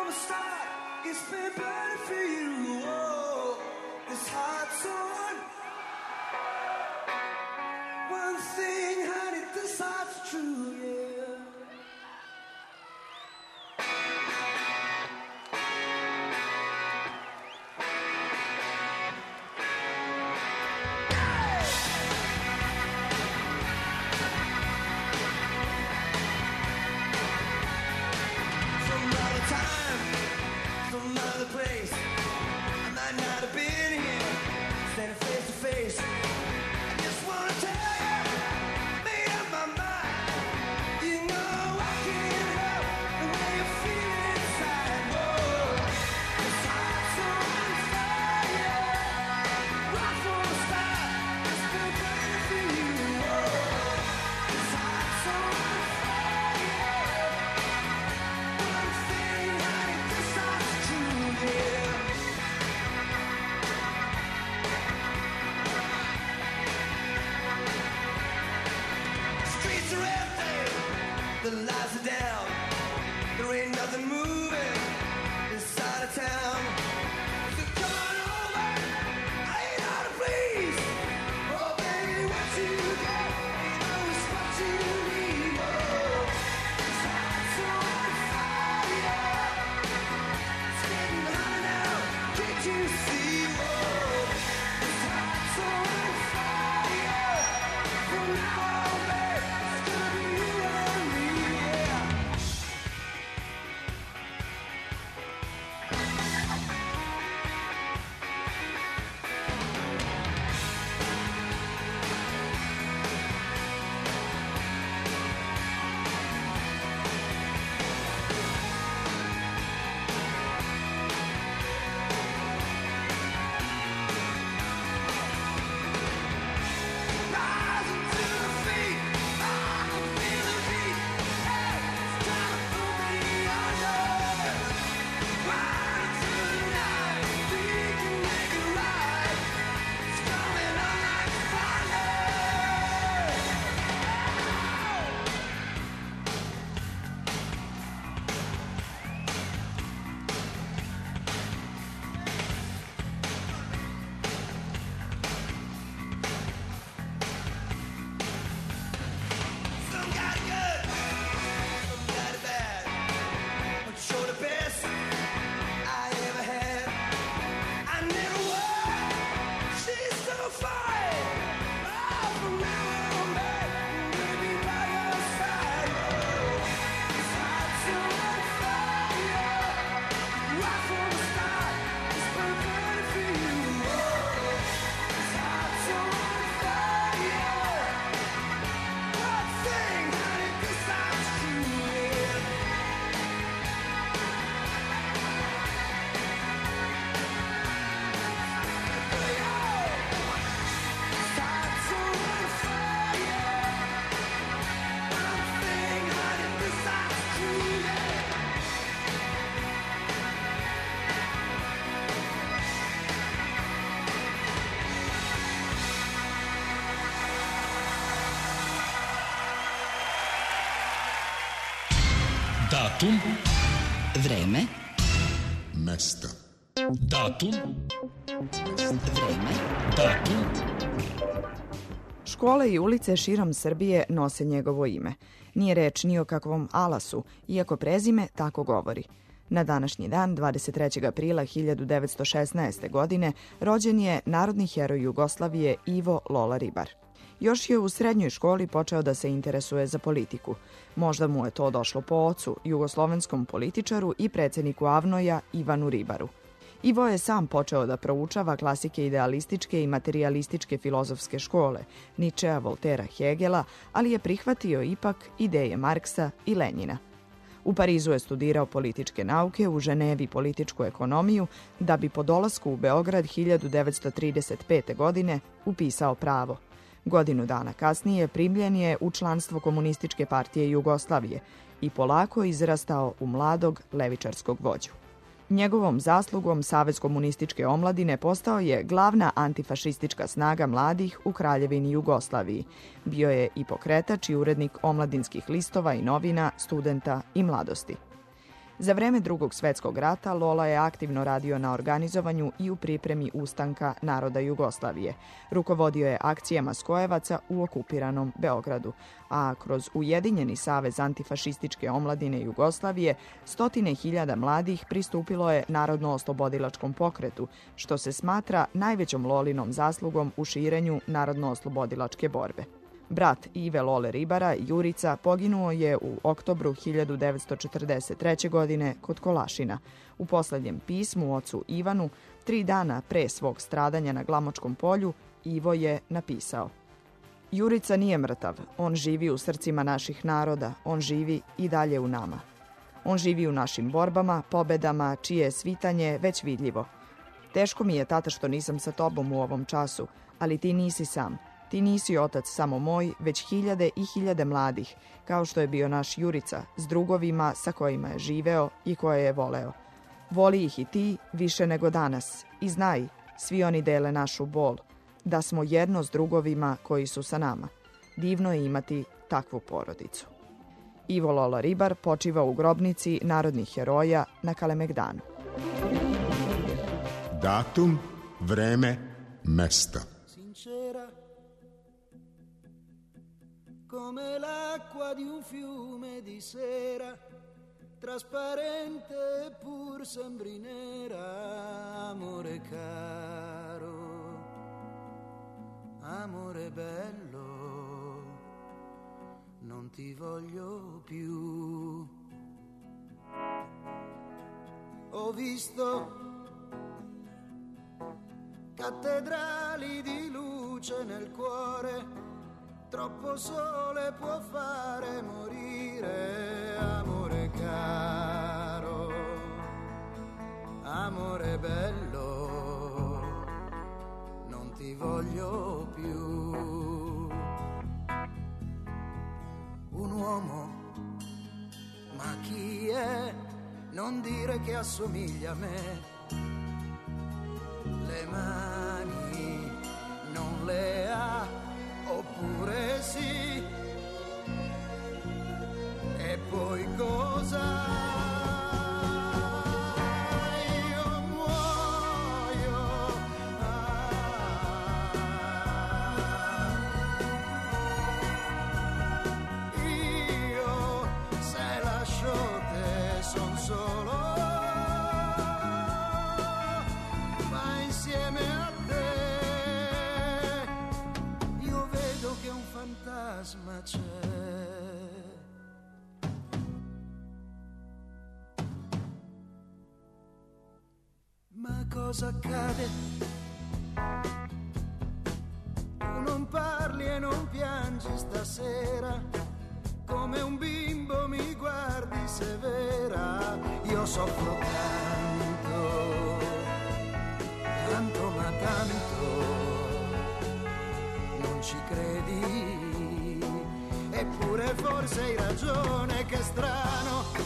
a start, it's been burning for you. Oh, this heart's on. One thing, honey, this heart's true, yeah. The lights are down, there ain't nothing moving inside of town. So come on over, I ain't out of place. Oh baby, what you got, ain't always what you need. Oh, this heart's on fire, it's getting hotter now, can't you see? Oh, this heart's on fire, from now on, babe, it's gonna be you and me. Datum. Vreme. Mesto. Datum. Vreme. Datum. Škole i ulice širom Srbije nose njegovo ime. Nije reč ni o kakvom Alasu, iako prezime tako govori. Na današnji dan, 23. aprila 1916. godine, rođen je narodni heroj Jugoslavije Ivo Lola Ribar. Još je u srednjoj školi počeo da se interesuje za politiku. Možda mu je to došlo po ocu, jugoslovenskom političaru i predsjedniku Avnoja Ivanu Ribaru. Ivo je sam počeo da proučava klasike idealističke i materijalističke filozofske škole, Ničea, Voltera, Hegela, ali je prihvatio ipak ideje Marksa i Lenjina. U Parizu je studirao političke nauke, u Ženevi političku ekonomiju, da bi po dolasku u Beograd 1935. godine upisao pravo. Godinu dana kasnije primljen je u članstvo Komunističke partije Jugoslavije i polako izrastao u mladog levičarskog vođu. Njegovom zaslugom Savez komunističke omladine postao je glavna antifašistička snaga mladih u Kraljevini Jugoslaviji. Bio je i pokretač i urednik omladinskih listova i novina, Studenta i Mladosti. Za vreme Drugog svetskog rata Lola je aktivno radio na organizovanju i u pripremi ustanka naroda Jugoslavije. Rukovodio je akcijama skojevaca u okupiranom Beogradu, a kroz Ujedinjeni savez antifašističke omladine Jugoslavije 100.000 mladih pristupilo je Narodno-oslobodilačkom pokretu, što se smatra najvećom Lolinom zaslugom u širenju narodno-oslobodilačke borbe. Brat Ive Lole Ribara, Jurica, poginuo je u oktobru 1943. godine kod Kolašina. U poslednjem pismu ocu Ivanu, 3 dana pre svog stradanja na Glamočkom polju, Ivo je napisao: Jurica nije mrtav, on živi u srcima naših naroda, on živi i dalje u nama. On živi u našim borbama, pobedama, čije je svitanje već vidljivo. Teško mi je, tata, što nisam sa tobom u ovom času, ali ti nisi sam. Ti nisi otac samo moj, već hiljade i hiljade mladih, kao što je bio naš Jurica, s drugovima sa kojima je živeo i koje je voleo. Voli ih i ti više nego danas i znaj, svi oni dele našu bol, da smo jedno s drugovima koji su sa nama. Divno je imati takvu porodicu. Ivo Lola Ribar počiva u grobnici narodnih heroja na Kalemegdanu. Datum, vreme, mesto. Come l'acqua di un fiume di sera, trasparente eppur sembri nera, amore caro, amore bello, non ti voglio più. Ho visto cattedrali di luce nel cuore, troppo sole può fare morire, amore caro, amore bello, non ti voglio più. Un uomo, ma chi è? Non dire che assomiglia a me. Le mani non le ha, oppure sì, e poi cosa? Io muoio, io se lascio te son solo, ma insieme a te io vedo che un fantasma c'è. Ma cosa accade? Tu non parli e non piangi stasera, come un bimbo mi guardi severa. Io soffro tanto, tanto ma tanto, non ci credi, eppure forse hai ragione, che strano.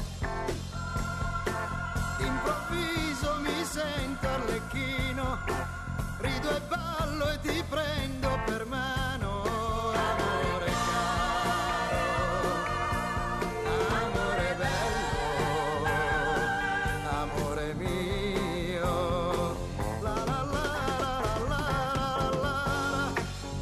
D'improvviso mi sento arlecchino, rido e ballo e ti prendo per mano, amore caro, amore bello, amore mio, la la la la la la la la.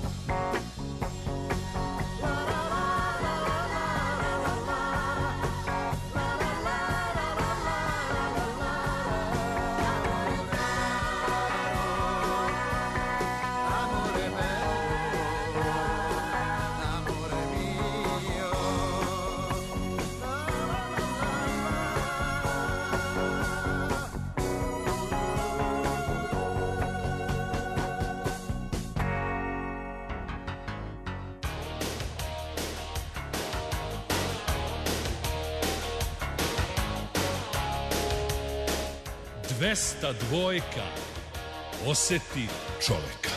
Dvesta dvojka oseti čoveka.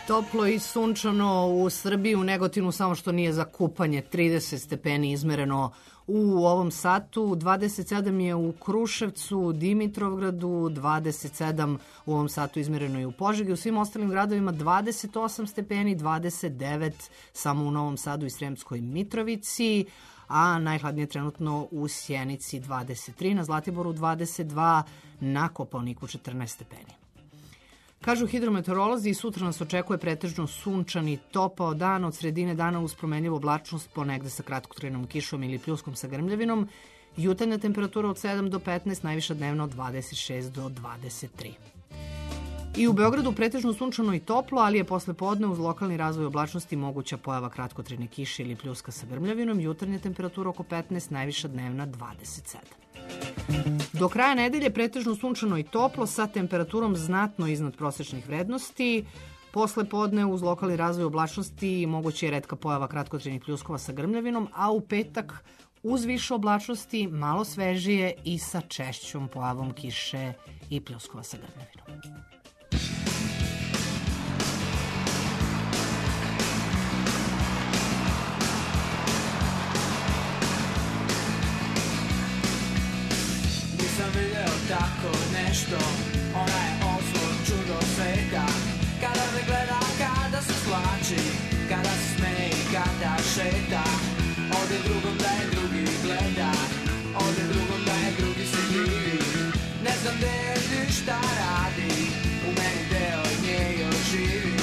Toplo i sunčano u Srbiji, u Negotinu, samo što nije za kupanje. 30 stepeni izmereno u ovom satu, 27 je u Kruševcu, Dimitrovgradu, 27 u ovom satu izmereno i u Požegi. U svim ostalim gradovima 28 stepeni, 29 samo u Novom Sadu i Sremskoj Mitrovici, a najhladnije trenutno u Sjenici 23, na Zlatiboru 22, na Kopaoniku 14 stepeni. Kažu hidrometeorolozi, i sutra nas očekuje pretežno sunčan i topao dan, od sredine dana uz promenljivu oblačnost, ponegde sa kratkotrajnom kišom ili pljuskom sa grmljavinom. Jutarnja temperatura od 7 do 15, najviša dnevna od 26 do 23. I u Beogradu pretežno sunčano i toplo, ali je posle podne uz lokalni razvoj oblačnosti moguća pojava kratkotrajne kiše ili pljuska sa grmljavinom. Jutarnja temperatura oko 15, najviša dnevna 27. Do kraja nedelje pretežno sunčano i toplo sa temperaturom znatno iznad prosečnih vrednosti. Posle podne uz lokalni razvoj oblačnosti moguće je retka pojava kratkotrajnih pljuskova sa grmljavinom, a u petak uz više oblačnosti malo svežije i sa češćom pojavom kiše i pljuskova sa grmljavinom. Nisam video tako nešto, ona je oslo čudo sveta. Kada me gleda, kada se svlači, kada se smeje i kada šeta. Ode drugom da je drugi gleda, ode drugom da je drugi se divi. Ne znam gde je ni šta radi, u meni deo nje još živi.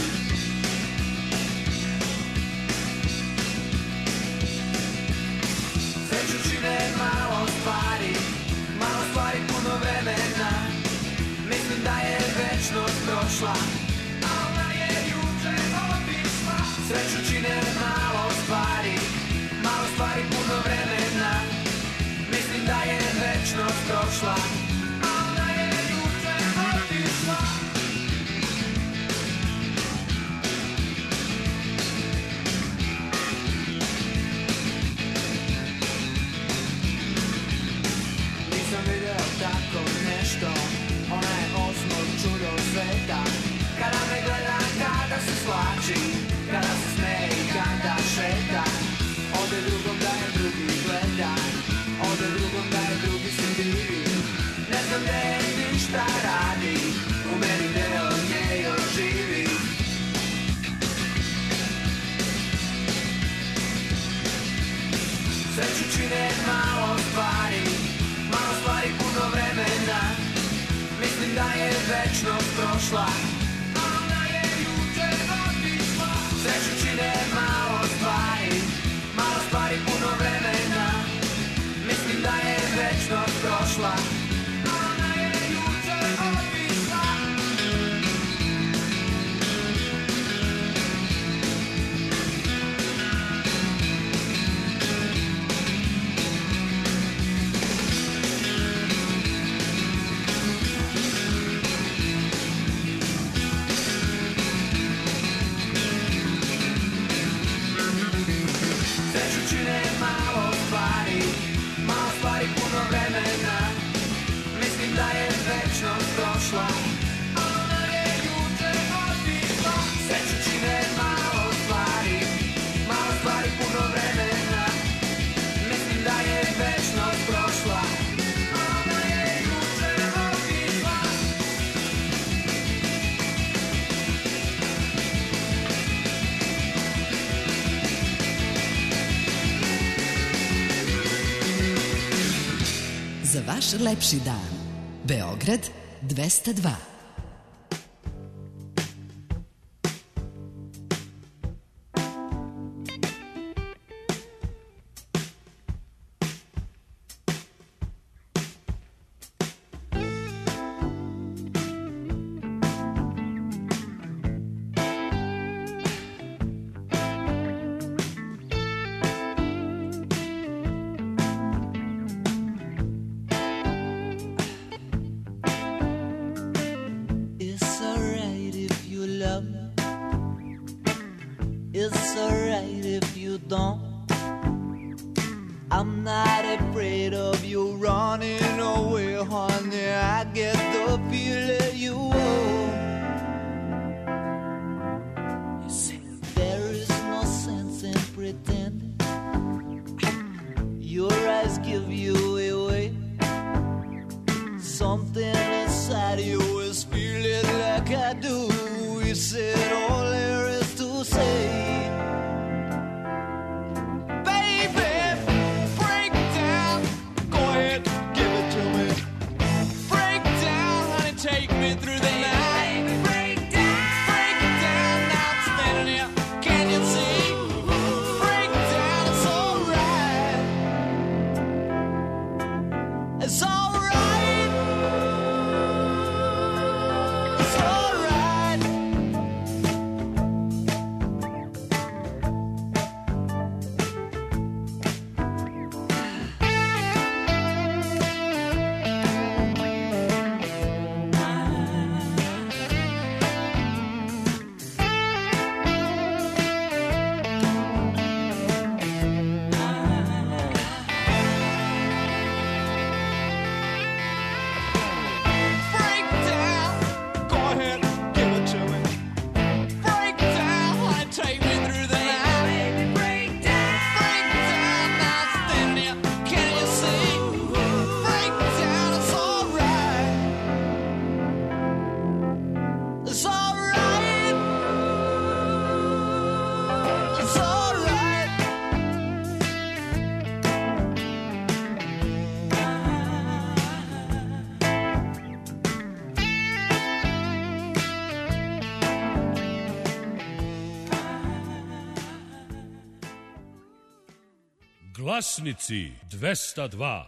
Sreću čine malo stvari, malo stvari, puno vremena. Mislim da je večnost prošla, a ona je juče otišla. Sreću čine malo stvari, puno vremena. Mislim da je večnost prošla, a ona je juče otišla. Nisam video tako nešto, ona je osmo čudo sveta. Kada me gleda, kada se svlači, kada se smeje i kada šeta. Ode drugom da je drugi gleda, ode drugom da je drugi se divi. Ne znam gde je ni šta radi, u meni deo nje još živi. Sreću čine malo stvari, puno vremena. Mislim da je večnost prošla, a ona je juče otišla. Sreću čine malo stvari, puno vremena. Mislim da je večnost prošla, a ona je juče otišla. Prošla, a ona je juče otišla. Sreću čine malo stvari, puno vremena. Mislim da je večnost prošla, a ona je juče otišla. Za vaš lepši dan, Beograd 202. It's alright if you don't. I'm not afraid of you running away, honey. I get the feeling you own. give you away. Something inside you is feeling like I do. You said all there is to say. Take me through the night. Break down, now I'm standing here. Can you see? Break down, it's alright. It's alright. It's alright. Glasnici 202.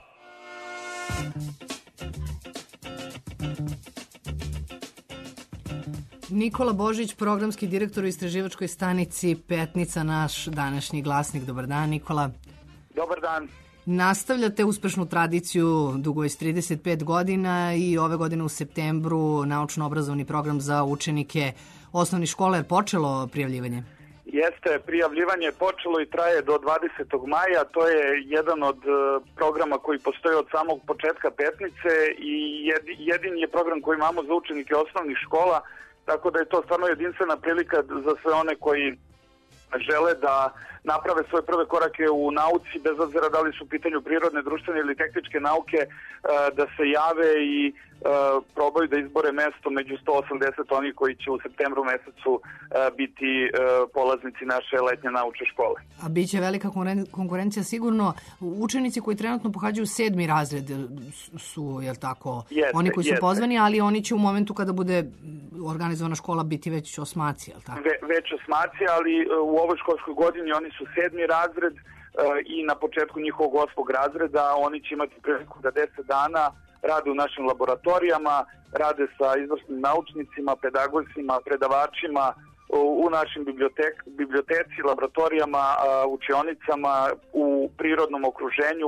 Nikola Božić, programski direktor u istraživačkoj stanici Petnica, naš današnji glasnik. Dobar dan, Nikola. Dobar dan. Nastavljate uspešnu tradiciju dugo iz 35 godina i ove godine u septembru naučno-obrazovni program za učenike osnovnih škola je počelo prijavljivanje. Jeste, prijavljivanje je počelo i traje do 20. maja. To je jedan od programa koji postoji od samog početka Petnice i jedini je program koji imamo za učenike osnovnih škola, tako da je to stvarno jedinstvena prilika za sve one koji žele da naprave svoje prve korake u nauci, bez obzira da li su u pitanju prirodne, društvene ili tehničke nauke, da se jave i probaju da izbore mesto među 180 onih koji će u septembru mesecu biti polaznici naše letnje naučne škole. A bit će velika konkurencija sigurno. Učenici koji trenutno pohađaju 7. razred su, jel tako, oni koji su pozvani, ali oni će u momentu kada bude organizovana škola biti već osmaci, jel tako? Već osmaci, ali u ovoj školskoj godini oni su 7. razred i na početku njihovog 8. razreda oni će imati priliku da 10 dana rade u našim laboratorijama, rade sa izvrsnim naučnicima, pedagozima, predavačima u našim biblioteci, laboratorijama, učionicama, u prirodnom okruženju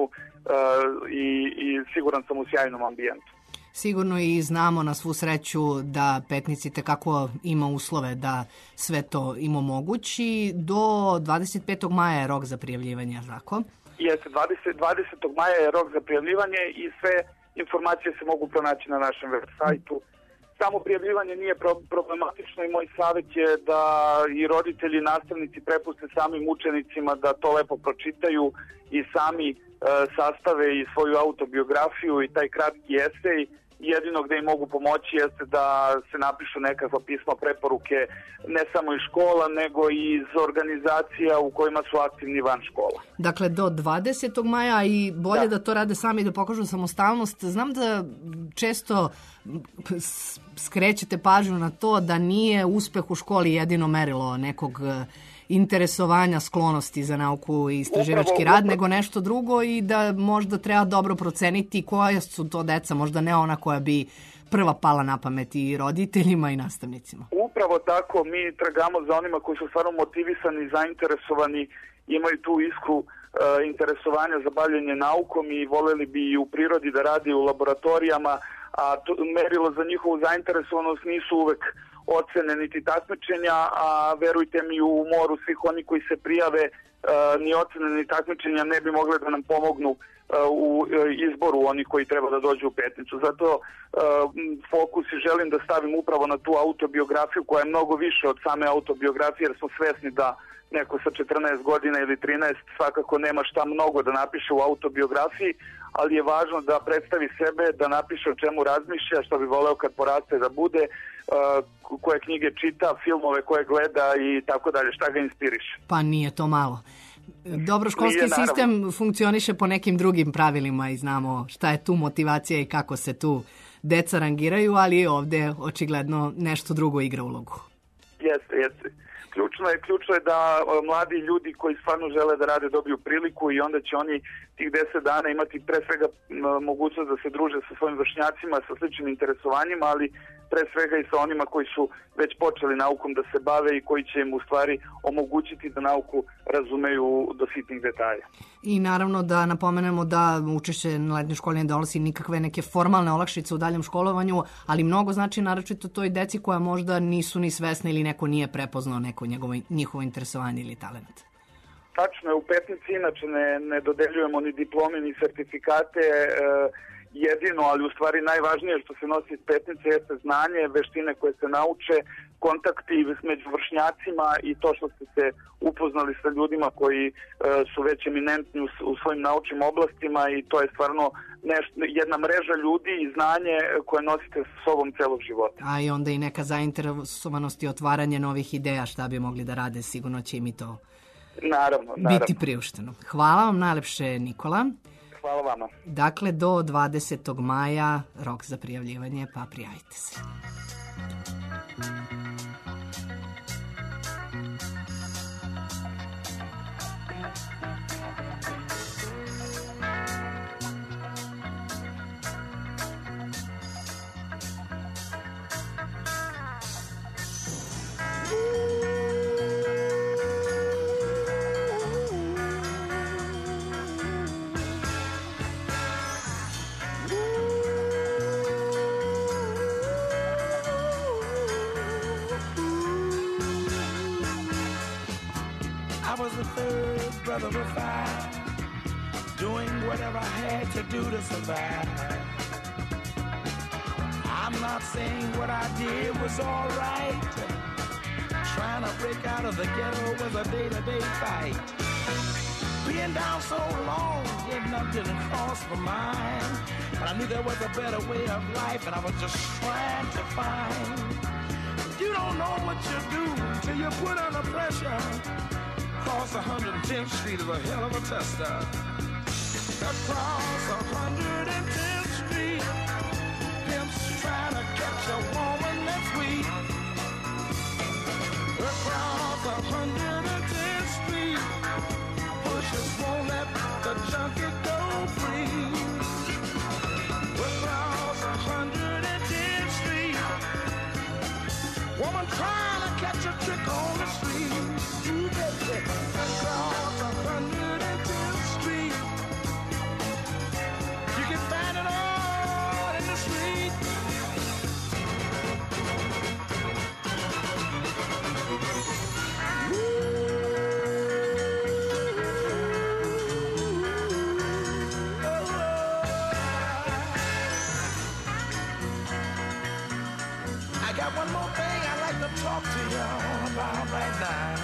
i siguran sam u sjajnom ambijentu. Sigurno i znamo na svu sreću da Petnici tekako ima uslove da sve to im omogući. Do 25. maja je rok za prijavljivanje, tako? Jeste, 20. maja je rok za prijavljivanje i sve informacije se mogu pronaći na našem web sajtu. Samo prijavljivanje nije problematično i moj savjet je da i roditelji i nastavnici prepuste samim učenicima da to lepo pročitaju i sami sastave i svoju autobiografiju i taj kratki esej. Jedino gde im mogu pomoći jeste da se napišu nekakva pisma preporuke ne samo iz škola, nego i iz organizacija u kojima su aktivni van škola. Dakle, do 20. maja i bolje da to rade sami, da pokažu samostalnost. Znam da često skrećete pažnju na to da nije uspeh u školi jedino merilo nekog interesovanja, sklonosti za nauku i istraživački rad, nego nešto drugo i da možda treba dobro proceniti koja su to deca, možda ne ona koja bi prva pala na pamet i roditeljima i nastavnicima. Upravo tako, mi tragamo za onima koji su stvarno motivisani, zainteresovani, imaju tu iskru interesovanja za bavljenje naukom i voljeli bi i u prirodi da radi u laboratorijama, a merilo za njihovu zainteresovanost nisu uvek ocene niti takmičenja, a verujte mi u moru svih oni koji se prijave ni ocene ni takmičenja ne bi mogle da nam pomognu u izboru onih koji treba da dođu u Petnicu. Zato fokus i želim da stavim upravo na tu autobiografiju koja je mnogo više od same autobiografije, jer smo svesni da neko sa 14 godina ili 13 svakako nema šta mnogo da napiše u autobiografiji, ali je važno da predstavi sebe, da napiše o čemu razmišlja, što bi voleo kad poraste da bude, koje knjige čita, filmove koje gleda i tako dalje, šta ga inspiriše. Pa nije to malo. Dobro, školski sistem funkcioniše po nekim drugim pravilima i znamo šta je tu motivacija i kako se tu deca rangiraju, ali ovde očigledno nešto drugo igra ulogu. Jeste. Ključno je da mladi ljudi koji stvarno žele da rade dobiju priliku i onda će oni tih 10 dana imati pre svega mogućnost da se druže sa svojim vršnjacima, sa sličnim interesovanjima, ali pre svega i sa onima koji su već počeli naukom da se bave i koji će im u stvari omogućiti da nauku razumeju do sitnih detalja. I naravno da napomenemo da učešće na letnjoj školi ne donosi nikakve neke formalne olakšice u daljem školovanju, ali mnogo znači naročito toj deci koja možda nisu ni svesne ili neko nije prepoznao neko njihovo interesovanje ili talent. Tačno je, u Petnici inače ne dodeljujemo ni diplome ni sertifikate, jedino, ali u stvari najvažnije što se nosi iz Petnice jeste znanje, veštine koje se nauče, kontakti među vršnjacima i to što ste se upoznali sa ljudima koji su već eminentni u svojim naučnim oblastima i to je stvarno jedna mreža ljudi i znanje koje nosite sa sobom celog života. A i onda i neka zainteresovanost i otvaranje novih ideja šta bi mogli da rade, sigurno će im i to biti priušteno. Hvala vam najlepše, Nikola. Hvala vama. Dakle, do 20. maja rok za prijavljivanje, pa prijavite se. I was the third brother of five, doing whatever I had to do to survive. I'm not saying what I did was all right. Trying to break out of the ghetto was a day-to-day fight. Being down so long, getting up didn't cross my mind. But I knew there was a better way of life, and I was just trying to find. You don't know what you do till you put under pressure. Across 110th Street is a hell of a tester. Across 110th Street, pimps trying to catch a woman that's weak. Across 110th Street, pushers won't let the junkie go free. Across 110th Street, woman trying to catch a trick on the street. Across 110th Street, you can find it all in the street. I got one more thing I'd like to talk to you about right now.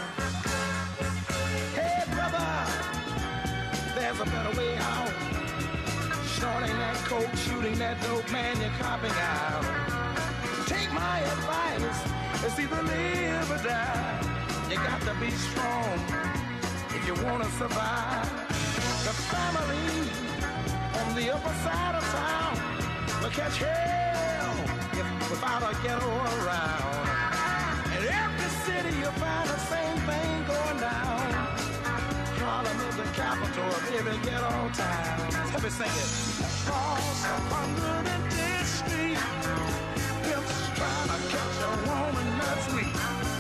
There's a better way out. Snorting that coke, shooting that dope, man, you're copping out. Take my advice, it's either live or die. You got to be strong if you want to survive. The family on the upper side of town will catch hell without a ghetto around. In every city you'll find the same thing going down. Harlem is the capital of every ghetto town. Let me sing it. Across 110th Street, pimps trying to catch a woman that's weak.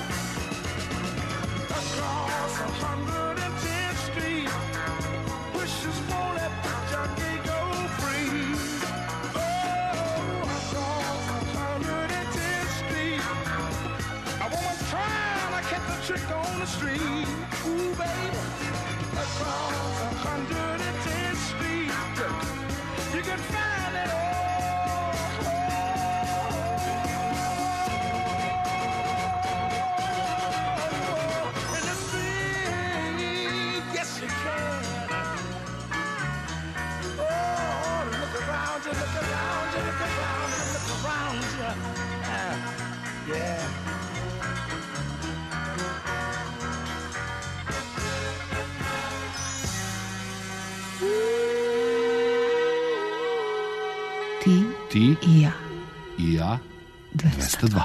Across 110th Street, wishes won't let the junkie go free. Oh, across 110th Street, a woman trying to catch a trick on the street. Ooh, baby, across 110th Street, you can find it all. In the street, yes you can. Oh, look around you, look around you, look around you, look around you. Yeah. Ti i ja. I ja 202.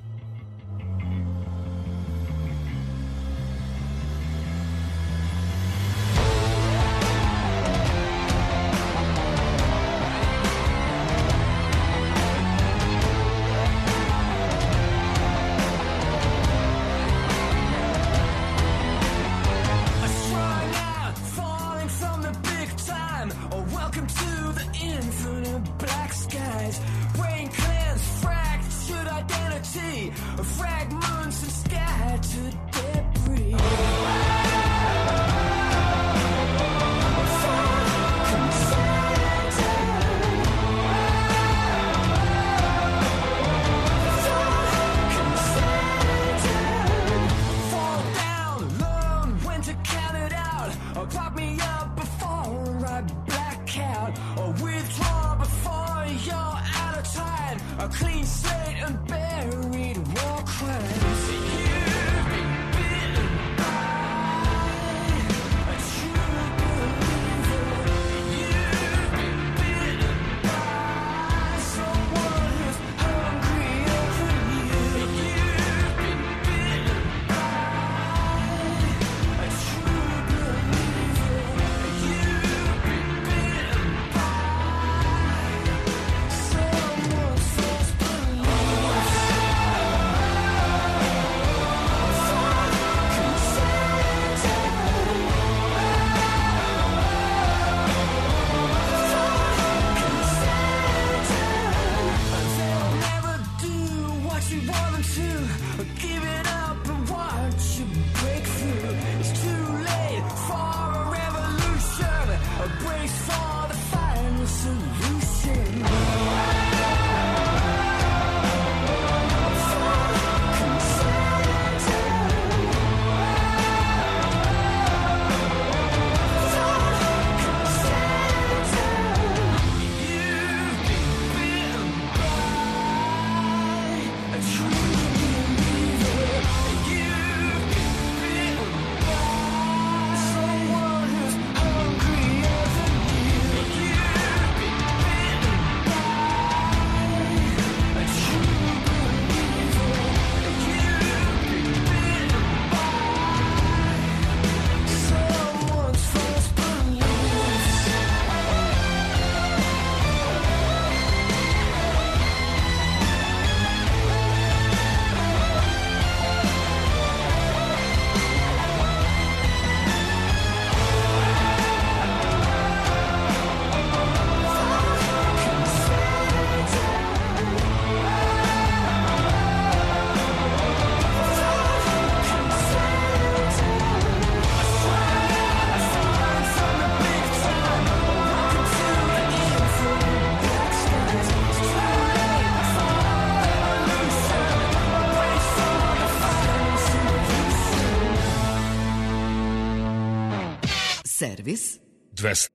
Servis 200.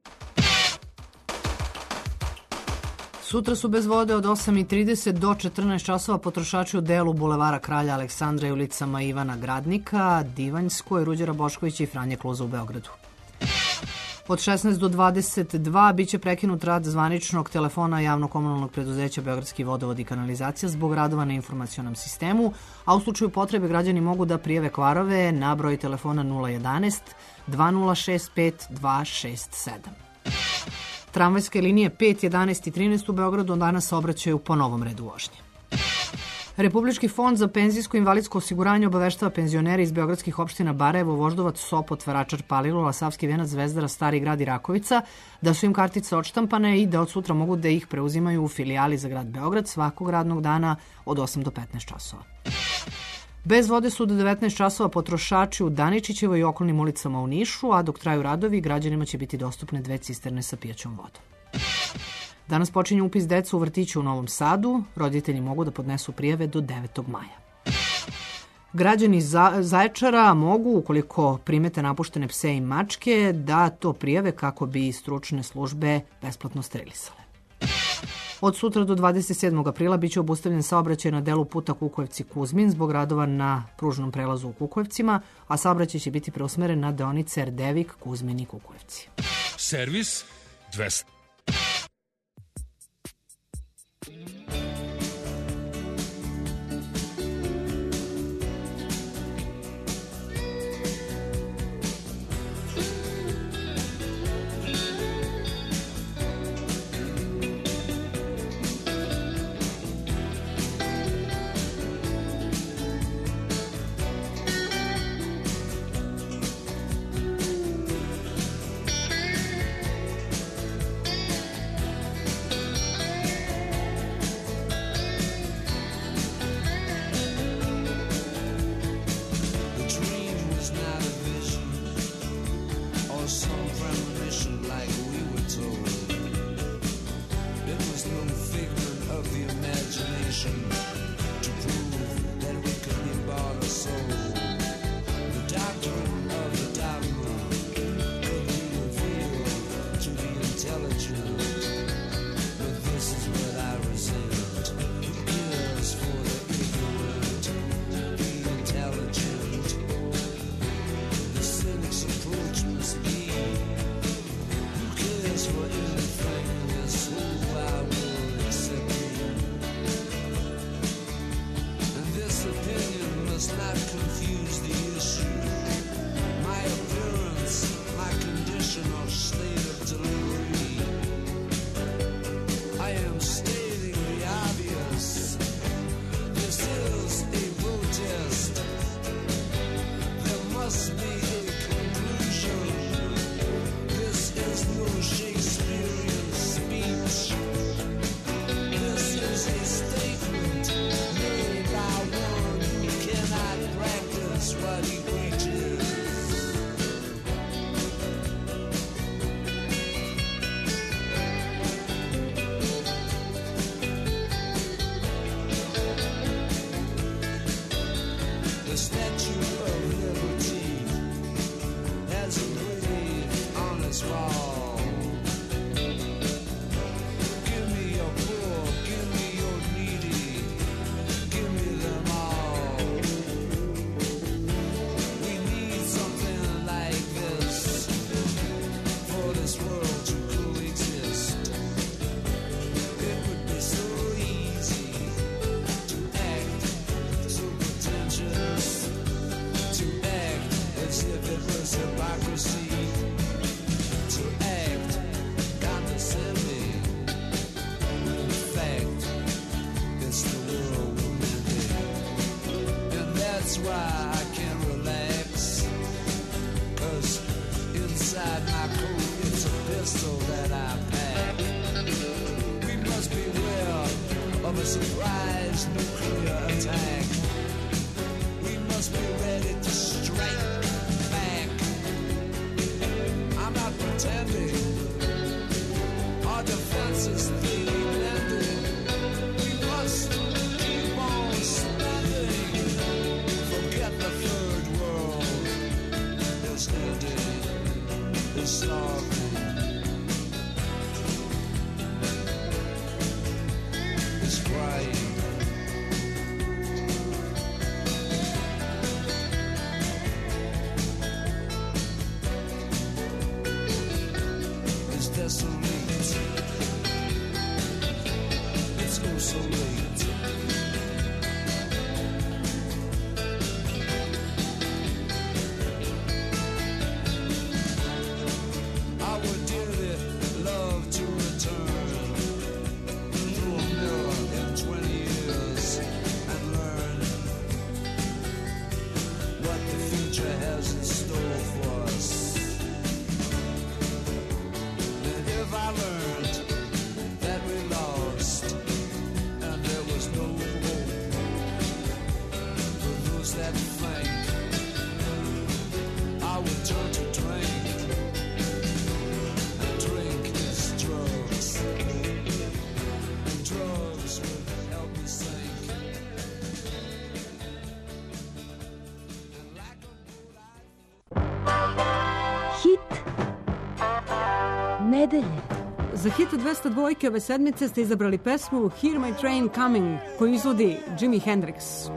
Sutra su bez vode od 8:30 do 14 časova potrošači u delu Bulevara Kralja Aleksandra i ulicama Ivana Gradnika, Divanjskoj, Ruđera Boškovića i Franje Kluza u Beogradu. Od 16 do 22 biće prekinut rad zvaničnog telefona javno-komunalnog preduzeća Beogradski vodovod i kanalizacija zbog radova na informacionom sistemu, a u slučaju potrebe građani mogu da prijave kvarove na broj telefona 011 2065 267. Tramvajske linije 5, 11 i 13 u Beogradu danas saobraćaju po novom redu vožnje. Republički fond za penzijsko i invalidsko osiguranje obaveštava penzionere iz beogradskih opština Barajevo, Voždovac, Sopot, Vračar, Palilula, Savski Venac, Zvezdara, Stari grad i Rakovica da su im kartice odštampane i da od sutra mogu da ih preuzimaju u filijali za grad Beograd svakog radnog dana od 8 do 15 časova. Bez vode su do 19 časova potrošači u Daničićevoj i okolnim ulicama u Nišu, a dok traju radovi, građanima će biti dostupne 2 cisterne sa pijaćom vodom. Danas počinje upis deca u vrtiću u Novom Sadu. Roditelji mogu da podnesu prijave do 9. maja. Građani Zaječara mogu, ukoliko primete napuštene pse i mačke, da to prijave kako bi stručne službe besplatno sterilisale. Od sutra do 27. aprila biće obustavljen saobraćaj na delu puta Kukujevci-Kuzmin zbog radova na pružnom prelazu u Kukujevcima, a saobraćaj će biti preusmeren na deonice Erdevik, Kuzmin i Kukujevci. Servis 200. I nedelje. Za hit 202 ove sedmice ste izabrali pesmu Hear My Train Coming, koju izvodi Jimi Hendrix.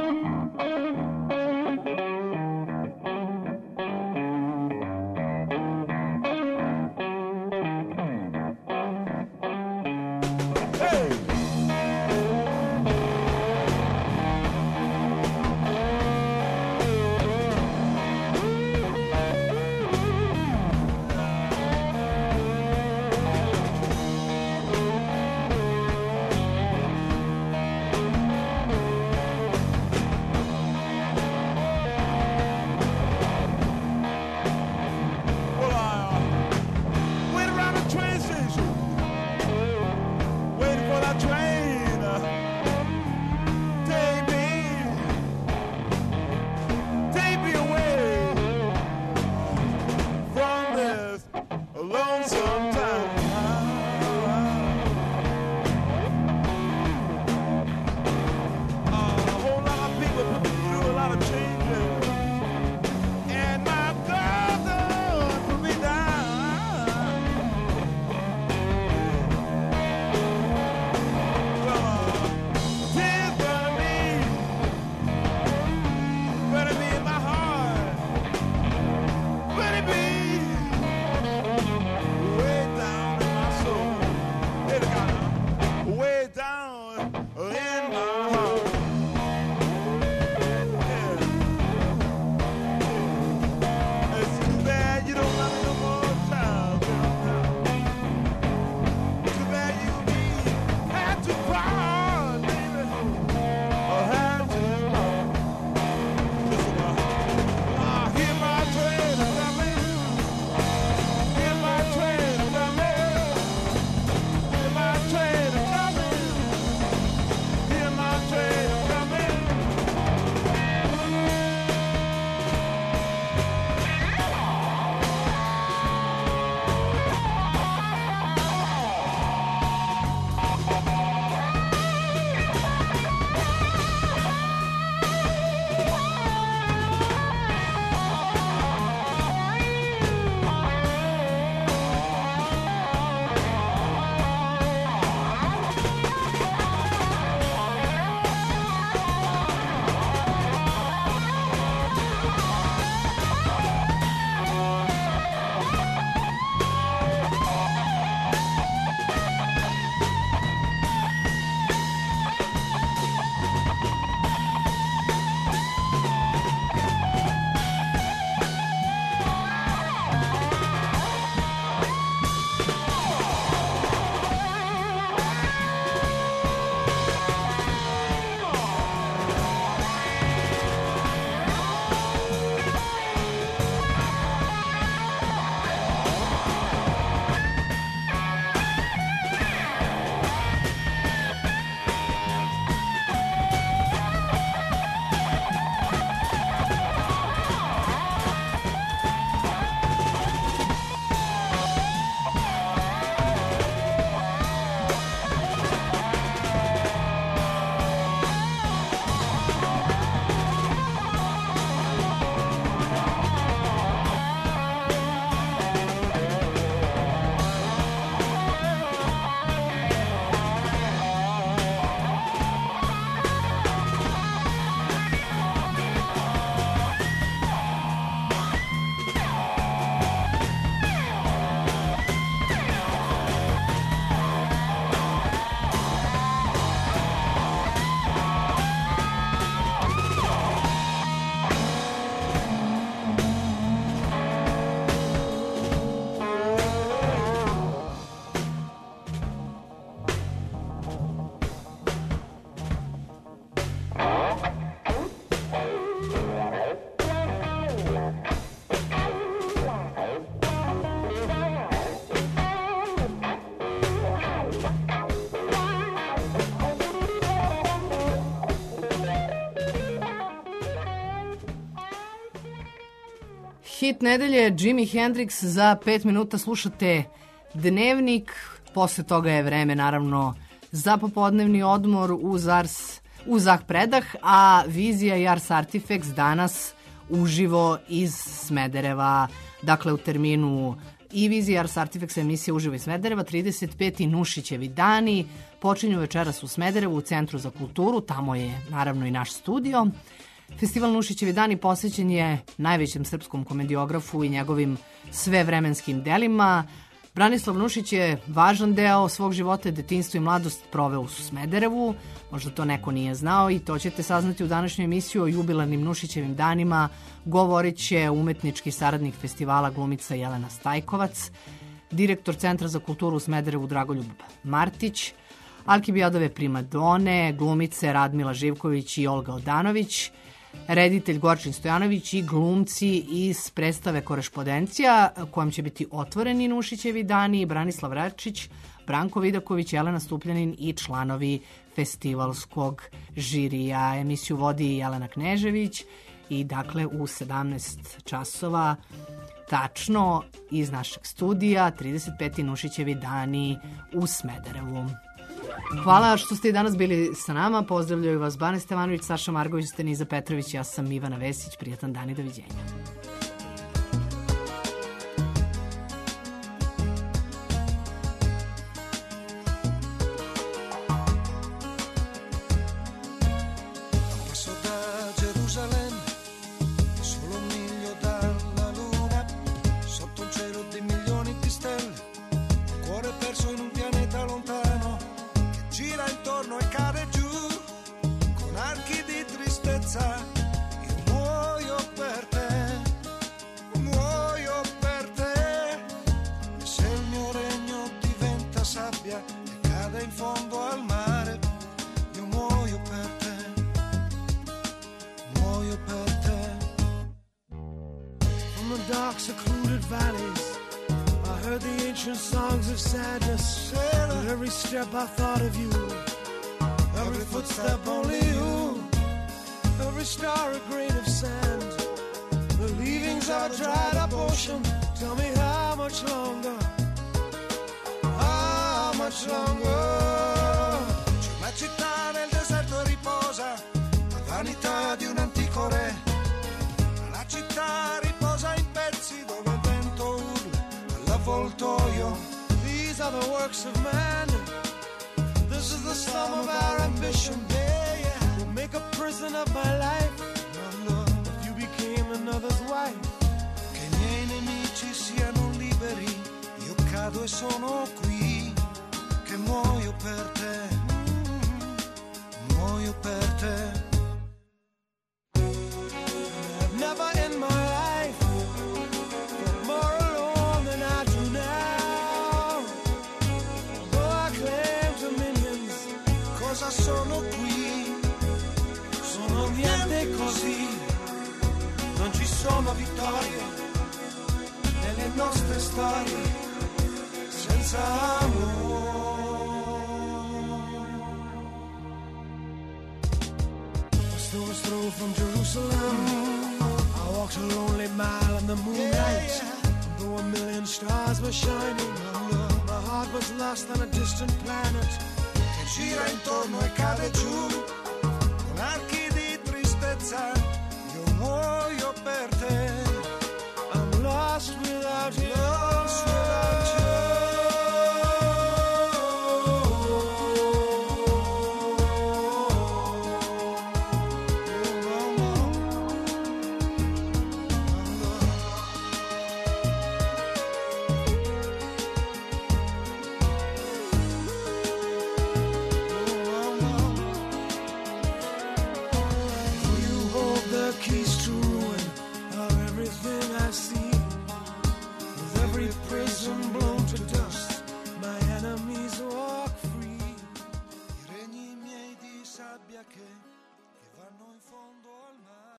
Hit nedelje, Jimi Hendrix, za 5 minuta slušate Dnevnik, posle toga je vreme naravno za popodnevni odmor uz Zah Predah, a Vizija i Ars Artifacts danas uživo iz Smedereva, dakle u terminu i Vizija Ars Artifex emisija Uživo iz Smedereva, 35. Nušićevi dani. Počinju večeras u Smederevu, u Centru za kulturu, tamo je naravno i naš studio. Festival Nušićevi dani posvećen je najvećem srpskom komediografu i njegovim svevremenskim delima. Branislav Nušić je važan deo svog života, detinjstvo i mladost proveo u Smederevu. Možda to neko nije znao i to ćete saznati u današnjoj emisiji o jubilarnim Nušićevim danima. Govorit će umetnički saradnik festivala glumica Jelena Stajkovac, direktor Centra za kulturu u Smederevu Dragoljub Martić, Alkibijadove primadone, glumice Radmila Živković i Olga Odanović, reditelj Gorčin Stojanović i glumci iz predstave Korešpondencija, kojom će biti otvoreni Nušićevi dani, Branislav Račić, Branko Vidaković, Jelena Stupljanin i članovi festivalskog žirija. Emisiju vodi Jelena Knežević i dakle u 17 časova tačno iz našeg studija 35. Nušićevi dani u Smederevu. Hvala što ste i danas bili sa nama. Pozdravljaju vas Bane Stevanović, Saša Margović, Steniza Petrović, ja sam Ivana Vesić. Prijatan dan i doviđenja. I thought of you, every footstep only you, every star a grain of sand, the leavings of a dried up ocean. Tell me how much longer, how much longer? C'è una città nel deserto riposa, la vanità di un antico re, la città riposa in pezzi dove il vento urla all'avvoltoio. These are the works of man. This is the sum of our ambition. Yeah, yeah. We'll make a prison of my life. If you became another's wife. Che i miei nemici siano liberi. Io cado e sono qui. Che muoio per te. Muoio per te. And I've never in my life felt more alone than I do now. Though I claim dominions, cosa sono qui, sono niente così, non ci sono vittorie nelle nostre storie senza amore. A stone's throw from Jerusalem, I walked a lonely mile in the moonlight. Though a million stars were shining, my heart was lost on a distant planet. Gira intorno e cade giù con archi di tristezza. Io muoio per te. I'm lost without you. Lost without you. Keys to ruin of everything I see. With every praise